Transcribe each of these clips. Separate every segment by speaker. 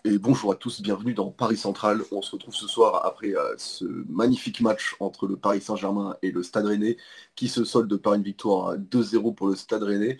Speaker 1: Et bonjour à tous, bienvenue dans Paris Central. On se retrouve ce soir après ce magnifique match entre le Paris Saint-Germain et le Stade Rennais, qui se solde par une victoire 2-0 pour le Stade Rennais.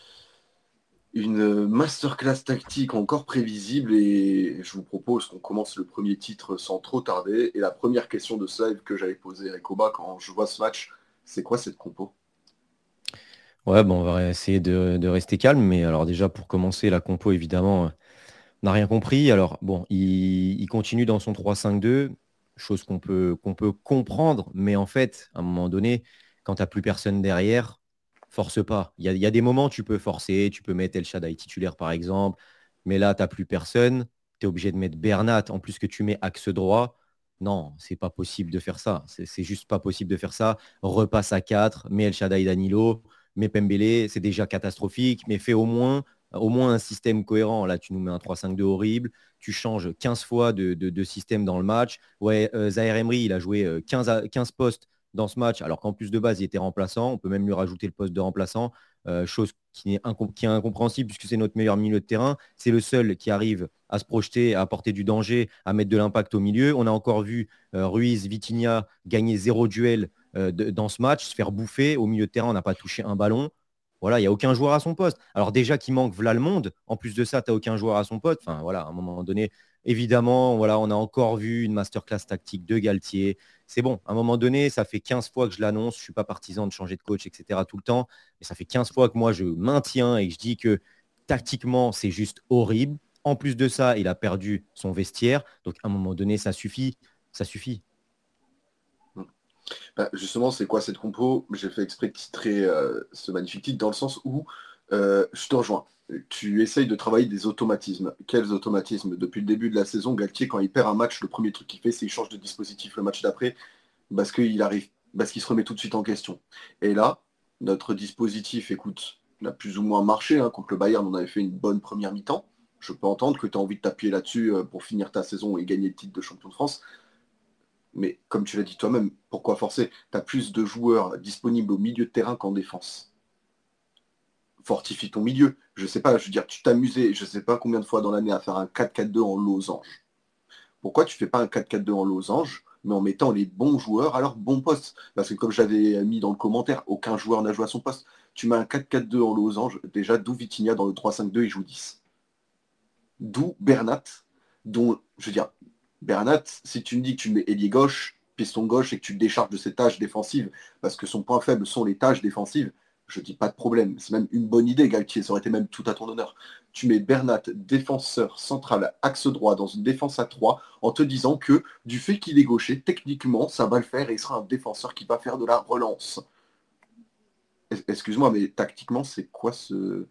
Speaker 1: Une masterclass tactique encore prévisible et je vous propose qu'on commence le premier titre sans trop tarder. Et la première question de ce live que j'avais posée à Koba quand je vois ce match, c'est quoi cette compo?
Speaker 2: Ouais, bon, on va essayer de rester calme, mais alors déjà pour commencer, la compo, évidemment, n'a rien compris. Alors bon, il continue dans son 3-5-2, chose qu'on peut comprendre, mais en fait, à un moment donné, quand tu n'as plus personne derrière, force pas. Il y a des moments où tu peux forcer, tu peux mettre El Shaddai titulaire par exemple, mais là, tu n'as plus personne, tu es obligé de mettre Bernat, en plus que tu mets axe droit. Non, c'est pas possible de faire ça. C'est juste pas possible de faire ça. Repasse à 4, mets El Shaddai Danilo, mets Pembele, c'est déjà catastrophique, mais fais au moins un système cohérent. Là, tu nous mets un 3-5-2 horrible. Tu changes 15 fois de système dans le match. Ouais, Zaire Emery, il a joué 15 postes dans ce match, alors qu'en plus de base, il était remplaçant. On peut même lui rajouter le poste de remplaçant, chose qui est incompréhensible puisque c'est notre meilleur milieu de terrain. C'est le seul qui arrive à se projeter, à apporter du danger, à mettre de l'impact au milieu. On a encore vu Ruiz, Vitinha gagner 0 duel dans ce match, se faire bouffer. Au milieu de terrain, on n'a pas touché un ballon. Voilà, il n'y a aucun joueur à son poste. Alors déjà qu'il manque voilà le monde. En plus de ça, tu n'as aucun joueur à son poste. Enfin, voilà, à un moment donné, évidemment, voilà, on a encore vu une masterclass tactique de Galtier. C'est bon, à un moment donné, ça fait 15 fois que je l'annonce. Je ne suis pas partisan de changer de coach, etc. tout le temps. Mais ça fait 15 fois que moi, je maintiens et que je dis que tactiquement, c'est juste horrible. En plus de ça, il a perdu son vestiaire. Donc, à un moment donné, ça suffit. Ça suffit.
Speaker 1: Bah, justement, c'est quoi cette compo? J'ai fait exprès de titrer ce magnifique titre dans le sens où je te rejoins. Tu essayes de travailler des automatismes. Quels automatismes? Depuis le début de la saison, Galtier, quand il perd un match, le premier truc qu'il fait, c'est qu'il change de dispositif le match d'après parce qu'il se remet tout de suite en question. Et là, notre dispositif, écoute, il a plus ou moins marché. Hein. Contre le Bayern, on avait fait une bonne première mi-temps. Je peux entendre que tu as envie de t'appuyer là-dessus pour finir ta saison et gagner le titre de champion de France. Mais comme tu l'as dit toi-même, pourquoi forcer? Tu as plus de joueurs disponibles au milieu de terrain qu'en défense. Fortifie ton milieu. Je sais pas, je veux dire, tu t'amusais, je sais pas combien de fois dans l'année à faire un 4-4-2 en losange. Pourquoi tu fais pas un 4-4-2 en losange, mais en mettant les bons joueurs à leur bon poste? Parce que comme j'avais mis dans le commentaire, aucun joueur n'a joué à son poste. Tu mets un 4-4-2 en losange, déjà, d'où Vitinha dans le 3-5-2, il joue 10. D'où Bernat, dont, je veux dire, Bernat, si tu me dis que tu mets ailier gauche, piston gauche, et que tu le décharges de ses tâches défensives, parce que son point faible sont les tâches défensives, je dis pas de problème. C'est même une bonne idée, Galtier, ça aurait été même tout à ton honneur. Tu mets Bernat, défenseur central, axe droit, dans une défense à 3, en te disant que du fait qu'il est gaucher, techniquement, ça va le faire et il sera un défenseur qui va faire de la relance. Excuse-moi, mais tactiquement, c'est quoi ce...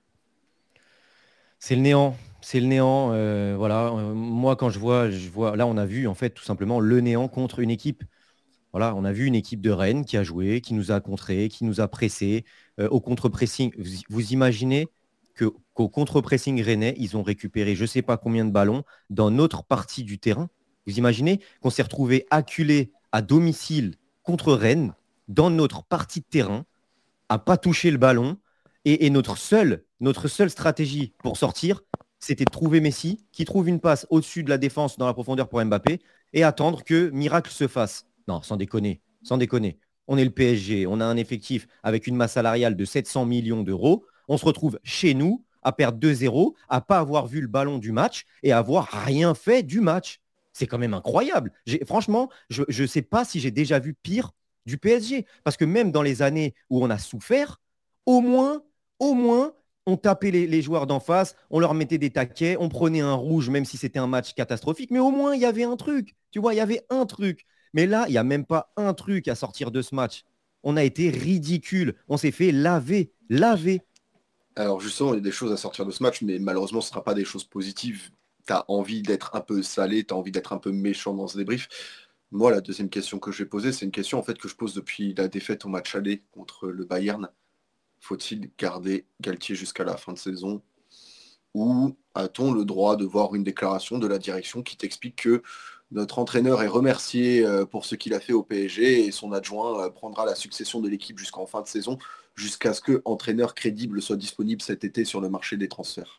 Speaker 2: C'est le néant. C'est le néant. Voilà. Moi, quand je vois, là, on a vu en fait tout simplement le néant contre une équipe. Voilà, on a vu une équipe de Rennes qui a joué, qui nous a contré, qui nous a pressé au contre-pressing. Vous imaginez qu'au contre-pressing rennais, ils ont récupéré je ne sais pas combien de ballons dans notre partie du terrain. Vous imaginez qu'on s'est retrouvé acculé à domicile contre Rennes dans notre partie de terrain à pas toucher le ballon. Et notre seule stratégie pour sortir, c'était de trouver Messi, qui trouve une passe au-dessus de la défense dans la profondeur pour Mbappé, et attendre que miracle se fasse. Non, sans déconner, sans déconner. On est le PSG, on a un effectif avec une masse salariale de 700 millions d'euros. On se retrouve chez nous à perdre 2-0, à pas avoir vu le ballon du match et à avoir rien fait du match. C'est quand même incroyable. Franchement, je ne sais pas si j'ai déjà vu pire du PSG. Parce que même dans les années où on a souffert, au moins, au moins, on tapait les joueurs d'en face, on leur mettait des taquets, on prenait un rouge, même si c'était un match catastrophique, mais au moins, il y avait un truc. Tu vois, il y avait un truc. Mais là, il n'y a même pas un truc à sortir de ce match. On a été ridicule. On s'est fait laver, laver.
Speaker 1: Alors justement, il y a des choses à sortir de ce match, mais malheureusement, ce ne sera pas des choses positives. Tu as envie d'être un peu salé, tu as envie d'être un peu méchant dans ce débrief. Moi, la deuxième question que je vais poser, c'est une question en fait que je pose depuis la défaite au match aller contre le Bayern. Faut-il garder Galtier jusqu'à la fin de saison? Ou a-t-on le droit de voir une déclaration de la direction qui t'explique que notre entraîneur est remercié pour ce qu'il a fait au PSG et son adjoint prendra la succession de l'équipe jusqu'en fin de saison, jusqu'à ce que entraîneur crédible soit disponible cet été sur le marché des transferts?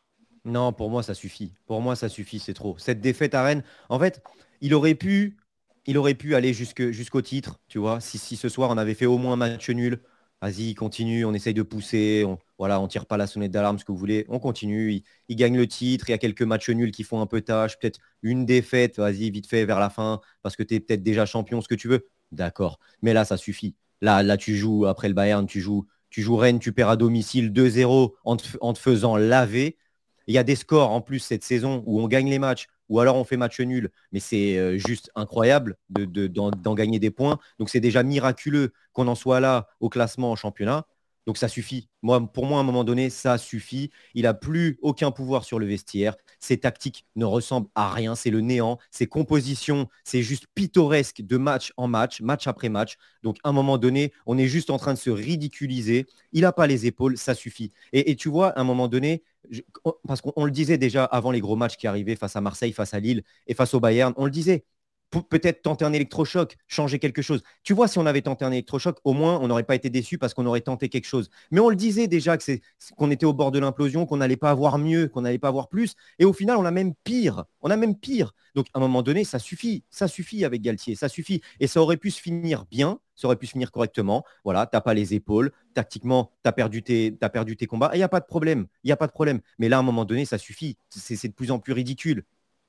Speaker 2: Non, pour moi, ça suffit. Pour moi, ça suffit, c'est trop. Cette défaite à Rennes, en fait, il aurait pu, il aurait pu aller jusqu'au titre, tu vois. Si ce soir, on avait fait au moins un match nul, vas-y, continue, on essaye de pousser, voilà, on tire pas la sonnette d'alarme, ce que vous voulez, on continue. Il gagne le titre, il y a quelques matchs nuls qui font un peu tâche, peut-être une défaite, vas-y, vite fait, vers la fin, parce que tu es peut-être déjà champion, ce que tu veux. D'accord. Mais là, ça suffit. Là, tu joues après le Bayern, tu joues Rennes, tu perds à domicile 2-0 en te faisant laver. Il y a des scores en plus cette saison où on gagne les matchs ou alors on fait match nul, mais c'est juste incroyable d'en gagner des points. Donc c'est déjà miraculeux qu'on en soit là au classement en championnat. Donc ça suffit. Pour moi, à un moment donné, ça suffit. Il n'a plus aucun pouvoir sur le vestiaire. Ses tactiques ne ressemblent à rien. C'est le néant. Ses compositions, c'est juste pittoresque de match en match, match après match. Donc à un moment donné, on est juste en train de se ridiculiser. Il n'a pas les épaules, ça suffit. Et tu vois, à un moment donné, parce qu'on le disait déjà avant les gros matchs qui arrivaient face à Marseille, face à Lille et face au Bayern, on le disait, peut-être tenter un électrochoc, changer quelque chose. Tu vois, si on avait tenté un électrochoc, au moins, on n'aurait pas été déçu parce qu'on aurait tenté quelque chose. Mais on le disait déjà qu'on était au bord de l'implosion, qu'on n'allait pas avoir mieux, qu'on n'allait pas avoir plus. Et au final, on a même pire. On a même pire. Donc, à un moment donné, ça suffit. Ça suffit avec Galtier. Ça suffit. Et ça aurait pu se finir bien. Ça aurait pu se finir correctement. Voilà, tu n'as pas les épaules. Tactiquement, tu as perdu tes combats. Et il n'y a pas de problème. Il n'y a pas de problème. Mais là, à un moment donné, ça suffit. C'est de plus en plus ridicule.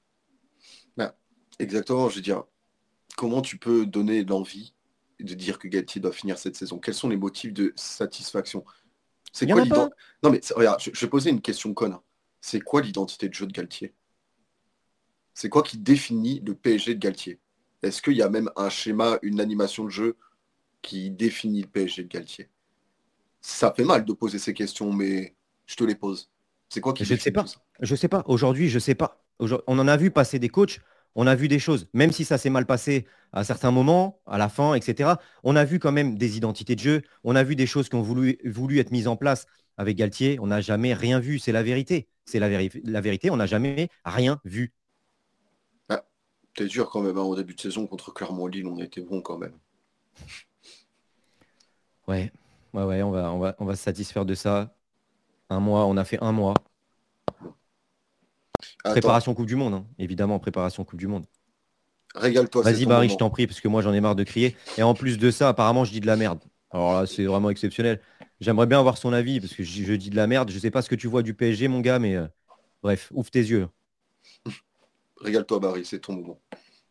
Speaker 1: Ben, exactement, je veux dire, comment tu peux donner l'envie de dire que Galtier doit finir cette saison? Quels sont les motifs de satisfaction? C'est
Speaker 2: Il n'y en
Speaker 1: quoi
Speaker 2: a pas.
Speaker 1: l'identité? Non mais regarde, je vais poser une question conne, hein. C'est quoi l'identité de jeu de Galtier? C'est quoi qui définit le PSG de Galtier? Est-ce qu'il y a même un schéma, une animation de jeu qui définit le PSG de Galtier? Ça fait mal de poser ces questions, mais je te les pose. C'est quoi qui
Speaker 2: Je ne sais
Speaker 1: définit tout
Speaker 2: pas.
Speaker 1: ça?
Speaker 2: Je ne sais pas. Aujourd'hui, je ne sais pas. On en a vu passer des coachs, on a vu des choses, même si ça s'est mal passé à certains moments, à la fin, etc. On a vu quand même des identités de jeu, on a vu des choses qui ont voulu être mises en place avec Galtier. On n'a jamais rien vu, c'est la vérité. C'est la vérité, on n'a jamais rien vu.
Speaker 1: Ah, t'es dur quand même, hein, au début de saison contre Clermont-Lille, on était bon quand même.
Speaker 2: Ouais, ouais, ouais, on va se satisfaire de ça. Un mois, on a fait un mois.
Speaker 1: Attends,
Speaker 2: Préparation Coupe du Monde, hein, évidemment, préparation Coupe du Monde.
Speaker 1: régale-toi, c'est
Speaker 2: Vas-y,
Speaker 1: ton
Speaker 2: Barry, je
Speaker 1: moment.
Speaker 2: t'en prie, parce que moi, j'en ai marre de crier. Et en plus de ça, apparemment, je dis de la merde. Alors là, c'est vraiment exceptionnel. J'aimerais bien avoir son avis, parce que je dis de la merde. Je sais pas ce que tu vois du PSG, mon gars, mais bref, ouvre tes yeux.
Speaker 1: Régale-toi, Barry, c'est ton moment.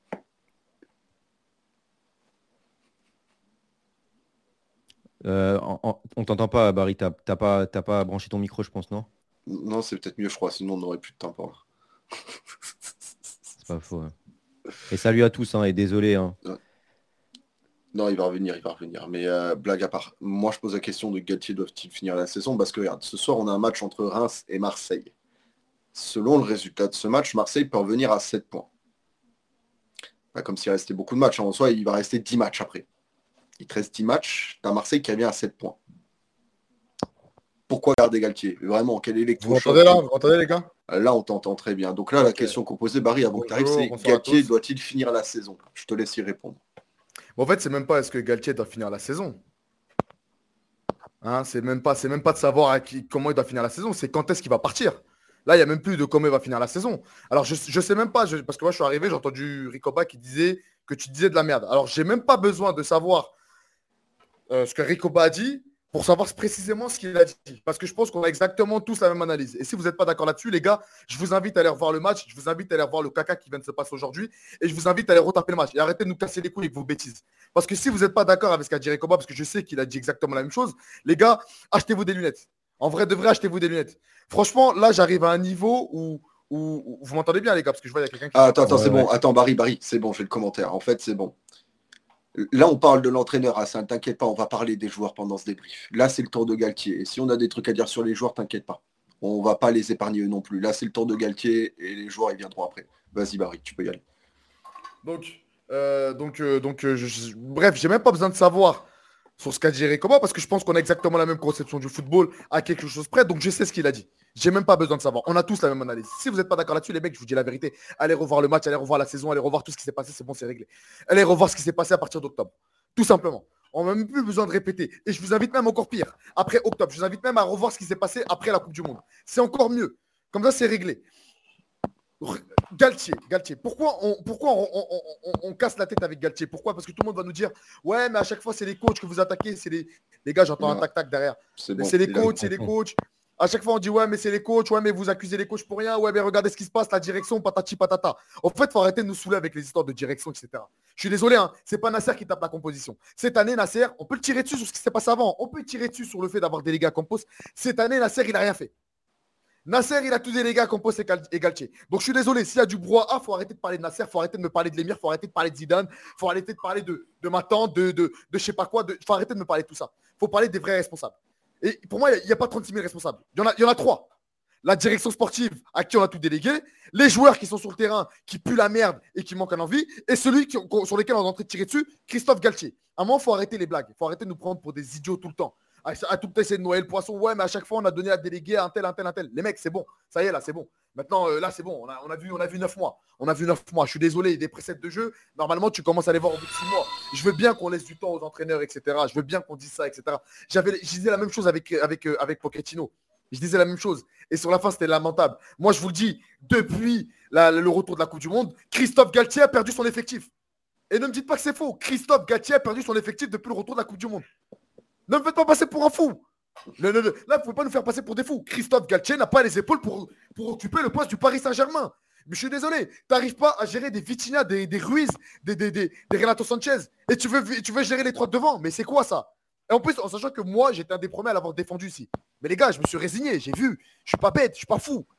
Speaker 2: On t'entend pas, Barry. T'as pas branché ton micro, je pense, non?
Speaker 1: Non, c'est peut-être mieux, je crois, sinon on n'aurait plus de temps pour là.
Speaker 2: C'est pas faux, hein. Et salut à tous, hein, et désolé, hein.
Speaker 1: Ouais. Non, il va revenir, il va revenir. Mais blague à part, moi je pose la question de Galtier doivent-ils finir la saison? Parce que regarde, ce soir on a un match entre Reims et Marseille. Selon le résultat de ce match, Marseille peut revenir à 7 points. Pas comme s'il restait beaucoup de matchs, hein. En soi, il va rester 10 matchs après. Il te reste 10 matchs, t'as Marseille qui revient à 7 points. Pourquoi garder Galtier? Vraiment, quel
Speaker 3: Vous m'entendez
Speaker 1: électrochoc?
Speaker 3: là? Vous m'entendez les gars?
Speaker 1: Là, on t'entend très bien. Donc là, la
Speaker 3: Ok.
Speaker 1: question qu'on posait, Barry, avant que tu arrives,
Speaker 3: Bonjour,
Speaker 1: c'est
Speaker 3: bonsoir à
Speaker 1: Galtier
Speaker 3: tous.
Speaker 1: doit-il finir la saison? Je te laisse y répondre.
Speaker 3: Bon, en fait, c'est même pas est-ce que Galtier doit finir la saison. Hein, c'est même pas de savoir comment il doit finir la saison, c'est quand est-ce qu'il va partir. Là, il n'y a même plus de comment il va finir la saison. Alors, je sais même pas, parce que moi, je suis arrivé, j'ai entendu Ricoba qui disait que tu disais de la merde. Alors, j'ai même pas besoin de savoir ce que Ricoba a dit pour savoir précisément ce qu'il a dit. Parce que je pense qu'on a exactement tous la même analyse. Et si vous n'êtes pas d'accord là-dessus, les gars, je vous invite à aller revoir le match. Je vous invite à aller revoir le caca qui vient de se passer aujourd'hui. Et je vous invite à aller retaper le match. Et arrêtez de nous casser les couilles avec vos bêtises. Parce que si vous n'êtes pas d'accord avec ce qu'a dit Ricoba, parce que je sais qu'il a dit exactement la même chose, les gars, achetez-vous des lunettes. En vrai, de vrai, achetez-vous des lunettes. Franchement, là, j'arrive à un niveau où vous m'entendez bien, les gars, parce que je vois qu'il y a quelqu'un qui
Speaker 1: Ah,
Speaker 3: dit
Speaker 1: attends,
Speaker 3: pas.
Speaker 1: attends,
Speaker 2: Ouais,
Speaker 1: c'est bon.
Speaker 2: ouais.
Speaker 1: Attends, Barry, c'est bon, j'ai le commentaire. En fait, c'est bon. Là, on parle de l'entraîneur, Hassan, t'inquiète pas, on va parler des joueurs pendant ce débrief. Là, c'est le tour de Galtier. Et si on a des trucs à dire sur les joueurs, t'inquiète pas. On va pas les épargner eux non plus. Là, c'est le tour de Galtier et les joueurs, ils viendront après. Vas-y, Barry, tu peux y aller.
Speaker 3: Bref, j'ai même pas besoin de savoir sur ce qu'a dit Ricoba parce que je pense qu'on a exactement la même conception du football à quelque chose près. Donc, je sais ce qu'il a dit. J'ai même pas besoin de savoir. On a tous la même analyse. Si vous n'êtes pas d'accord là-dessus, les mecs, je vous dis la vérité. Allez revoir le match, allez revoir la saison, allez revoir tout ce qui s'est passé. C'est bon, c'est réglé. Allez revoir ce qui s'est passé à partir d'octobre. Tout simplement. On n'a même plus besoin de répéter. Et je vous invite même encore pire. Après octobre, je vous invite même à revoir ce qui s'est passé après la Coupe du Monde. C'est encore mieux. Comme ça, c'est réglé. Galtier. Pourquoi on casse la tête avec Galtier? Pourquoi? Parce que tout le monde va nous dire ouais, mais à chaque fois, c'est les coachs que vous attaquez. Les gars, j'entends un tac-tac derrière. C'est les coachs. À chaque fois, on dit ouais, mais c'est les coachs. Ouais, mais vous accusez les coachs pour rien. Ouais, mais regardez ce qui se passe, la direction, patati patata. En fait, il faut arrêter de nous saouler avec les histoires de direction, etc. Je suis désolé, hein, c'est pas Nasser qui tape la composition. Cette année, Nasser, on peut le tirer dessus sur ce qui s'est passé avant. On peut le tirer dessus sur le fait d'avoir délégué à Campos. Cette année, Nasser, il n'a rien fait. Nasser, il a tous délégués à Campos et Galtier. Donc, je suis désolé, s'il y a du brouhaha, il faut arrêter de parler de Nasser, il faut arrêter de me parler de l'Émir, il faut arrêter de parler de Zidane, il faut arrêter de parler de ma tante, de je sais pas quoi. Il faut arrêter de me parler de tout ça. Il faut parler des vrais responsables. Et pour moi, il n'y a pas 36 000 responsables. Il y en a 3. La direction sportive, à qui on a tout délégué, les joueurs qui sont sur le terrain, qui puent la merde et qui manquent d'envie, et celui sur lequel on est en train de tirer dessus, Christophe Galtier. À un moment, il faut arrêter les blagues. Il faut arrêter de nous prendre pour des idiots tout le temps. À tout le temps, essayer de noyer le poisson. Ouais, mais à chaque fois, on a donné à déléguer à un tel. Les mecs, c'est bon. Ça y est, là, c'est bon. Maintenant, là, c'est bon. On a vu 9 mois. On a vu 9 mois. Je suis désolé, des préceptes de jeu. Normalement, tu commences à les voir au bout de 6 mois. Je veux bien qu'on laisse du temps aux entraîneurs, etc. Je veux bien qu'on dise ça, etc. Je disais la même chose avec Pochettino. Je disais la même chose. Et sur la fin, c'était lamentable. Moi, je vous le dis, depuis le retour de la Coupe du Monde, Christophe Galtier a perdu son effectif. Et ne me dites pas que c'est faux. Christophe Galtier a perdu son effectif depuis le retour de la Coupe du Monde. Ne me faites pas passer pour un fou. Là, vous ne pouvez pas nous faire passer pour des fous. Christophe Galtier n'a pas les épaules pour occuper le poste du Paris Saint-Germain. Mais je suis désolé, tu n'arrives pas à gérer des Vitinha, des Ruiz, des Renato Sanchez. Et tu veux gérer les 3 devant. Mais c'est quoi ça? Et en plus, en sachant que moi, j'étais un des premiers à l'avoir défendu ici. Mais les gars, je me suis résigné, j'ai vu. Je suis pas bête, je suis pas fou.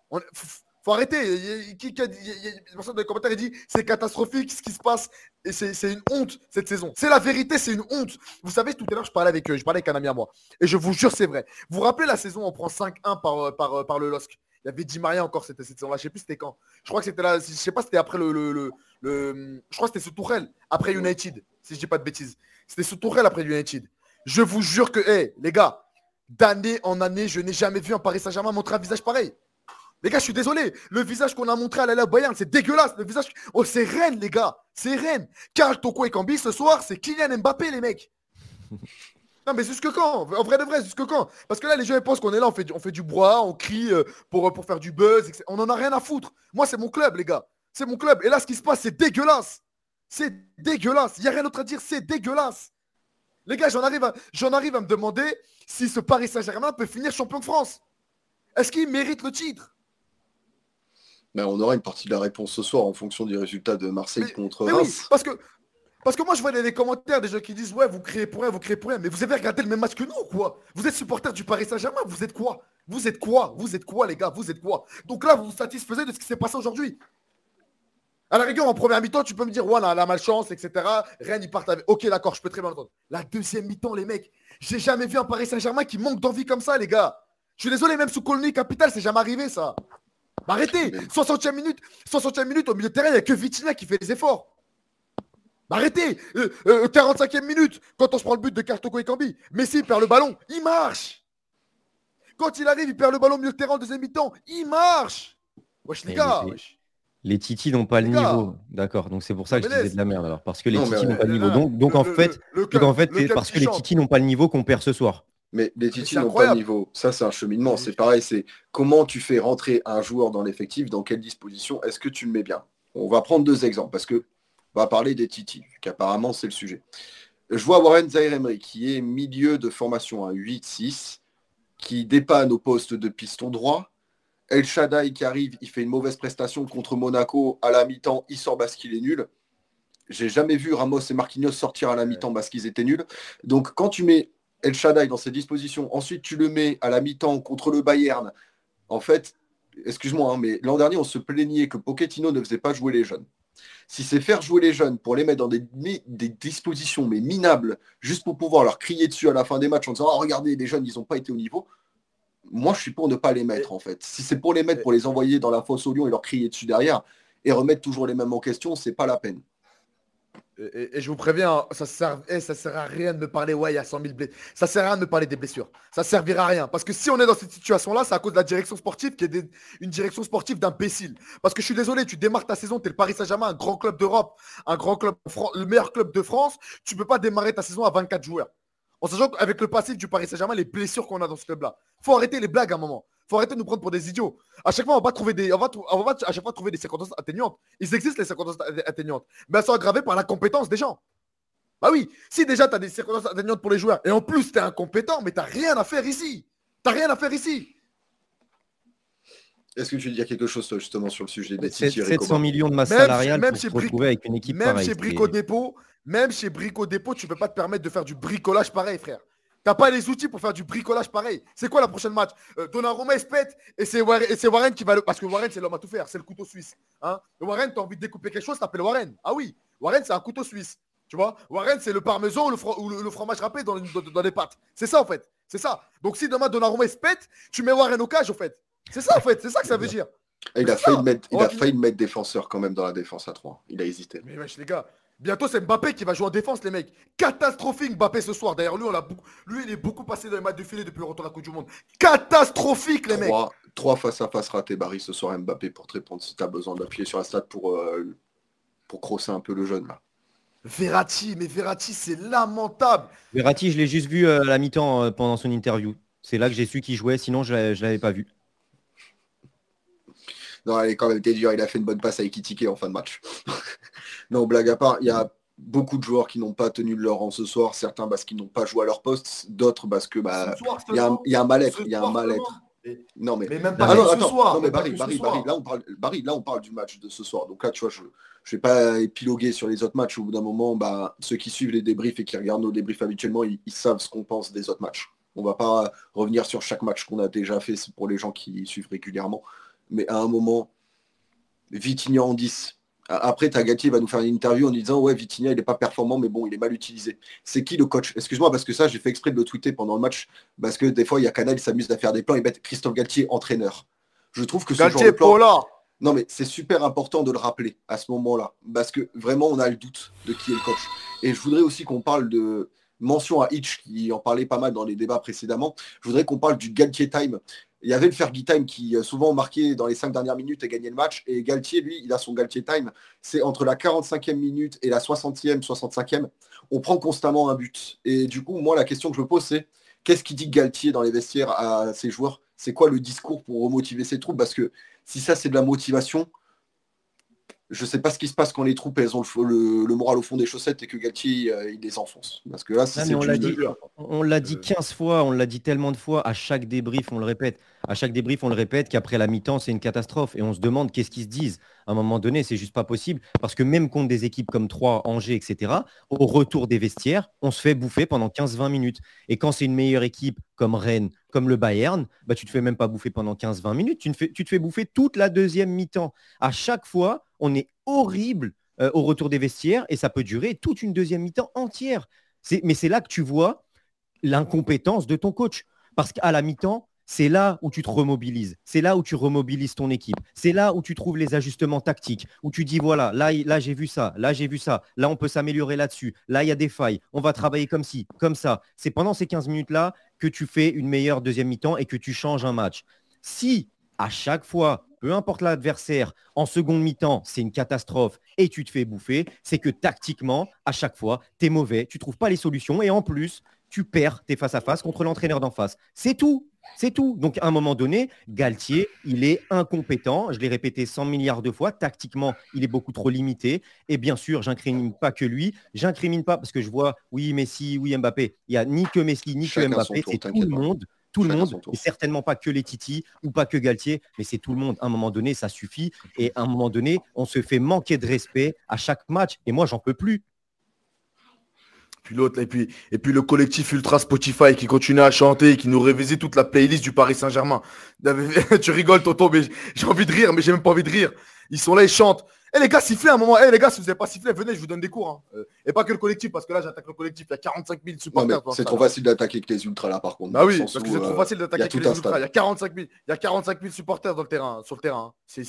Speaker 3: Faut arrêter. Il y a une personne dans les commentaires qui dit c'est catastrophique ce qui se passe et c'est une honte cette saison. C'est la vérité, c'est une honte. Vous savez, tout à l'heure, je parlais avec un ami à moi et je vous jure, c'est vrai. Vous vous rappelez la saison, on prend 5-1 par le LOSC. Il y avait Di Maria encore cette saison-là. Je sais plus c'était quand. Je crois que c'était là. Je sais pas, c'était après je crois que c'était sous Tourelle après United, si je dis pas de bêtises. C'était sous Tourelle après United. Je vous jure que, les gars, d'année en année, je n'ai jamais vu un Paris Saint-Germain montrer un visage pareil. Les gars, je suis désolé. Le visage qu'on a montré à la Bayern, c'est dégueulasse. Le visage. Oh, c'est Rennes, les gars. C'est Rennes. Karl Toko et Cambi, ce soir, c'est Kylian Mbappé, les mecs. Non, mais jusque quand? En vrai de vrai, jusque quand? Parce que là, les gens ils pensent qu'on est là, on fait du brouhaha, on crie pour faire du buzz. Etc. On en a rien à foutre. Moi, c'est mon club, les gars. C'est mon club. Et là, ce qui se passe, c'est dégueulasse. C'est dégueulasse. Il n'y a rien d'autre à dire. C'est dégueulasse. Les gars, j'en arrive à me demander si ce Paris Saint-Germain peut finir champion de France. Est-ce qu'il mérite le titre?
Speaker 1: Ben, on aura une partie de la réponse ce soir en fonction du résultat de Marseille contre Reims.
Speaker 3: Oui, parce que moi, je vois les commentaires des gens qui disent ouais, vous créez pour rien. Mais vous avez regardé le même match que nous, quoi. Vous êtes supporter du Paris Saint-Germain. Vous êtes quoi, les gars? Vous êtes quoi? Donc là, vous vous satisfaisez de ce qui s'est passé aujourd'hui. À la rigueur, en première mi-temps, tu peux me dire, ouais, la malchance, etc. Rennes, ils partent avec. Ok, d'accord, je peux très bien l'entendre. La deuxième mi-temps, les mecs, j'ai jamais vu un Paris Saint-Germain qui manque d'envie comme ça, les gars. Je suis désolé, même sous Colny Capital, c'est jamais arrivé, ça. Bah, arrêtez. 60e minute, au milieu de terrain, il n'y a que Vitinha qui fait les efforts. Bah, arrêtez. 45e minute, quand on se prend le but de Kartoko et Cambi, Messi perd le ballon, il marche. Quand il arrive, il perd le ballon au milieu de terrain en deuxième mi-temps, il marche. Wesh, les gars,
Speaker 2: Les Titi n'ont pas le niveau, d'accord. Donc c'est pour ça que je disais de la merde alors, parce que les Titi n'ont pas le niveau. Donc en fait, c'est parce que les Titi n'ont pas le niveau qu'on perd ce soir.
Speaker 1: Mais les Titi n'ont pas le niveau. Ça, c'est un cheminement. C'est pareil. C'est comment tu fais rentrer un joueur dans l'effectif, dans quelle disposition, est-ce que tu le mets bien? On va prendre 2 exemples parce que on va parler des Titi, qu'apparemment c'est le sujet. Je vois Warren Zaïre-Emery qui est milieu de formation à 8-6, qui dépanne au poste de piston droit. El Shaddai qui arrive, il fait une mauvaise prestation contre Monaco à la mi-temps, il sort parce qu'il est nul. J'ai jamais vu Ramos et Marquinhos sortir à la mi-temps parce qu'ils étaient nuls. Donc quand tu mets El Shaddai dans ses dispositions, ensuite tu le mets à la mi-temps contre le Bayern, en fait, excuse-moi, mais l'an dernier on se plaignait que Pochettino ne faisait pas jouer les jeunes. Si c'est faire jouer les jeunes pour les mettre dans des dispositions mais minables, juste pour pouvoir leur crier dessus à la fin des matchs en disant « Oh, regardez, les jeunes, ils n'ont pas été au niveau », moi, je suis pour ne pas les mettre, en fait. Si c'est pour les mettre, pour les envoyer dans la fosse au lion et leur crier dessus derrière, et remettre toujours les mêmes en question, c'est pas la peine.
Speaker 3: Et je vous préviens, ça sert à rien de me parler, ouais, il y a 100 000 blessés. Ça sert à rien de me parler des blessures. Ça servira à rien. Parce que si on est dans cette situation-là, c'est à cause de la direction sportive qui est une direction sportive d'imbécile. Parce que je suis désolé, tu démarres ta saison, tu es le Paris Saint-Germain, un grand club d'Europe, un grand club, le meilleur club de France. Tu ne peux pas démarrer ta saison à 24 joueurs. En sachant qu'avec le passif du Paris Saint-Germain, les blessures qu'on a dans ce club-là. Il faut arrêter les blagues à un moment. Faut arrêter de nous prendre pour des idiots. À chaque fois, on va à chaque fois trouver des circonstances atténuantes. Ils existent les circonstances atténuantes, mais elles sont aggravées par la compétence des gens. Bah oui, si déjà tu as des circonstances atténuantes pour les joueurs, et en plus tu es incompétent, mais tu n'as rien à faire ici.
Speaker 1: Est-ce que tu veux dire quelque chose, toi, justement, sur le sujet des
Speaker 2: 700 millions de masse salariale pour se retrouver avec une équipe pareille.
Speaker 3: Même chez Brico Dépôt, tu ne peux pas te permettre de faire du bricolage pareil, frère. T'as pas les outils pour faire du bricolage pareil. C'est quoi la prochaine match? Donnarumma il se pète et c'est Warren qui va le... Parce que Warren, c'est l'homme à tout faire, c'est le couteau suisse. Hein, Warren, t'as envie de découper quelque chose, t'appelles Warren. Ah oui, Warren, c'est un couteau suisse. Tu vois, Warren, c'est le parmesan ou le fromage râpé dans les pâtes. C'est ça, en fait. C'est ça. Donc, si demain Donnarumma il se pète, tu mets Warren au cage, en fait. C'est ça, en fait. C'est ça que ça veut dire.
Speaker 1: Et il a failli mettre défenseur quand même dans la défense à 3. Il a hésité.
Speaker 3: Mais wesh, les gars. Bientôt, c'est Mbappé qui va jouer en défense, les mecs. Catastrophique, Mbappé, ce soir. D'ailleurs, lui, il est beaucoup passé dans les matchs de filet depuis le retour de la Coupe du Monde. Catastrophique, les mecs.
Speaker 1: 3 face à face ratés, Barry, ce soir, Mbappé, pour te répondre si tu as besoin d'appuyer sur la stat pour crosser un peu le jeune, là.
Speaker 3: Verratti, c'est lamentable.
Speaker 2: Verratti, je l'ai juste vu à la mi-temps pendant son interview. C'est là que j'ai su qu'il jouait, sinon je ne l'avais pas vu.
Speaker 1: Non, elle est quand même été dur. Il a fait une bonne passe à Ekitike en fin de match. Non, blague à part, il y a beaucoup de joueurs qui n'ont pas tenu leur rang ce soir. Certains parce qu'ils n'ont pas joué à leur poste, d'autres parce que il y a un mal-être. Non mais
Speaker 3: même pas ce soir.
Speaker 1: Non mais Barry, là on parle du match de ce soir. Donc là, tu vois, je vais pas épiloguer sur les autres matchs. Au bout d'un moment, ceux qui suivent les débriefs et qui regardent nos débriefs habituellement, ils savent ce qu'on pense des autres matchs. On va pas revenir sur chaque match qu'on a déjà fait. C'est pour les gens qui suivent régulièrement. Mais à un moment, Vitinha en 10. Après, Galtier va nous faire une interview en disant ouais, Vitinha, il n'est pas performant, mais bon, il est mal utilisé. C'est qui le coach? Excuse-moi, parce que ça, j'ai fait exprès de le tweeter pendant le match, parce que des fois, il y a Canal, il s'amuse à faire des plans, ils mettent Christophe Galtier, entraîneur. Je trouve que ce genre de plan... Non, mais c'est super important de le rappeler à ce moment-là, parce que vraiment, on a le doute de qui est le coach. Et je voudrais aussi qu'on parle de mention à Hitch, qui en parlait pas mal dans les débats précédemment. Je voudrais qu'on parle du Galtier Time. Il y avait le Fergie Time qui souvent marquait dans les 5 dernières minutes et gagnait le match. Et Galtier, lui, il a son Galtier Time. C'est entre la 45e minute et la 60e, 65e. On prend constamment un but. Et du coup, moi, la question que je me pose, c'est qu'est-ce qu'il dit Galtier dans les vestiaires à ses joueurs? C'est quoi le discours pour remotiver ses troupes? Parce que si ça, c'est de la motivation, je ne sais pas ce qui se passe quand les troupes elles ont le moral au fond des chaussettes et que Galtier il les enfonce. Parce que là,
Speaker 2: on l'a dit 15 fois, on l'a dit tellement de fois, à chaque débrief, on le répète. À chaque débrief, on le répète qu'après la mi-temps, c'est une catastrophe. Et on se demande qu'est-ce qu'ils se disent. À un moment donné, c'est juste pas possible. Parce que même contre des équipes comme Troyes, Angers, etc., au retour des vestiaires, on se fait bouffer pendant 15-20 minutes. Et quand c'est une meilleure équipe comme Rennes, comme le Bayern, tu te fais même pas bouffer pendant 15-20 minutes. Tu te fais bouffer toute la deuxième mi-temps. À chaque fois, on est horrible au retour des vestiaires et ça peut durer toute une deuxième mi-temps entière. Mais c'est là que tu vois l'incompétence de ton coach. Parce qu'à la mi-temps, c'est là où tu te remobilises. C'est là où tu remobilises ton équipe. C'est là où tu trouves les ajustements tactiques, où tu dis, voilà, là j'ai vu ça, là j'ai vu ça, là on peut s'améliorer là-dessus, là il y a des failles, on va travailler comme ci, comme ça. C'est pendant ces 15 minutes-là que tu fais une meilleure deuxième mi-temps et que tu changes un match. Si à chaque fois, peu importe l'adversaire, en seconde mi-temps, c'est une catastrophe et tu te fais bouffer, c'est que tactiquement, à chaque fois, tu es mauvais, tu ne trouves pas les solutions et en plus, tu perds tes face-à-face contre l'entraîneur d'en face. C'est tout. C'est tout. Donc, à un moment donné, Galtier, il est incompétent. Je l'ai répété 100 milliards de fois. Tactiquement, il est beaucoup trop limité. Et bien sûr, j'incrimine pas que lui. J'incrimine pas parce que je vois, oui, Messi, oui, Mbappé. Il n'y a ni que Messi, ni que Mbappé. C'est tout le monde. Tout le monde, et certainement pas que les Titi ou pas que Galtier, mais c'est tout le monde. À un moment donné, ça suffit. Et à un moment donné, on se fait manquer de respect à chaque match. Et moi, j'en peux plus.
Speaker 3: Puis l'autre, et puis le collectif Ultra Spotify qui continue à chanter et qui nous révisite toute la playlist du Paris Saint-Germain. Tu rigoles, Toto, mais j'ai envie de rire, mais j'ai même pas envie de rire. Ils sont là, ils chantent. Les gars, sifflez un moment. Les gars, si vous n'avez pas sifflé, venez, je vous donne des cours. Hein. Et pas que le collectif, parce que là, j'attaque le collectif. Il y a 45 000 supporters.
Speaker 1: C'est trop facile d'attaquer que les ultras, là, par contre.
Speaker 3: Bah oui, parce que c'est trop facile d'attaquer que les ultras. Il y a 45 000 supporters sur le terrain. C'est...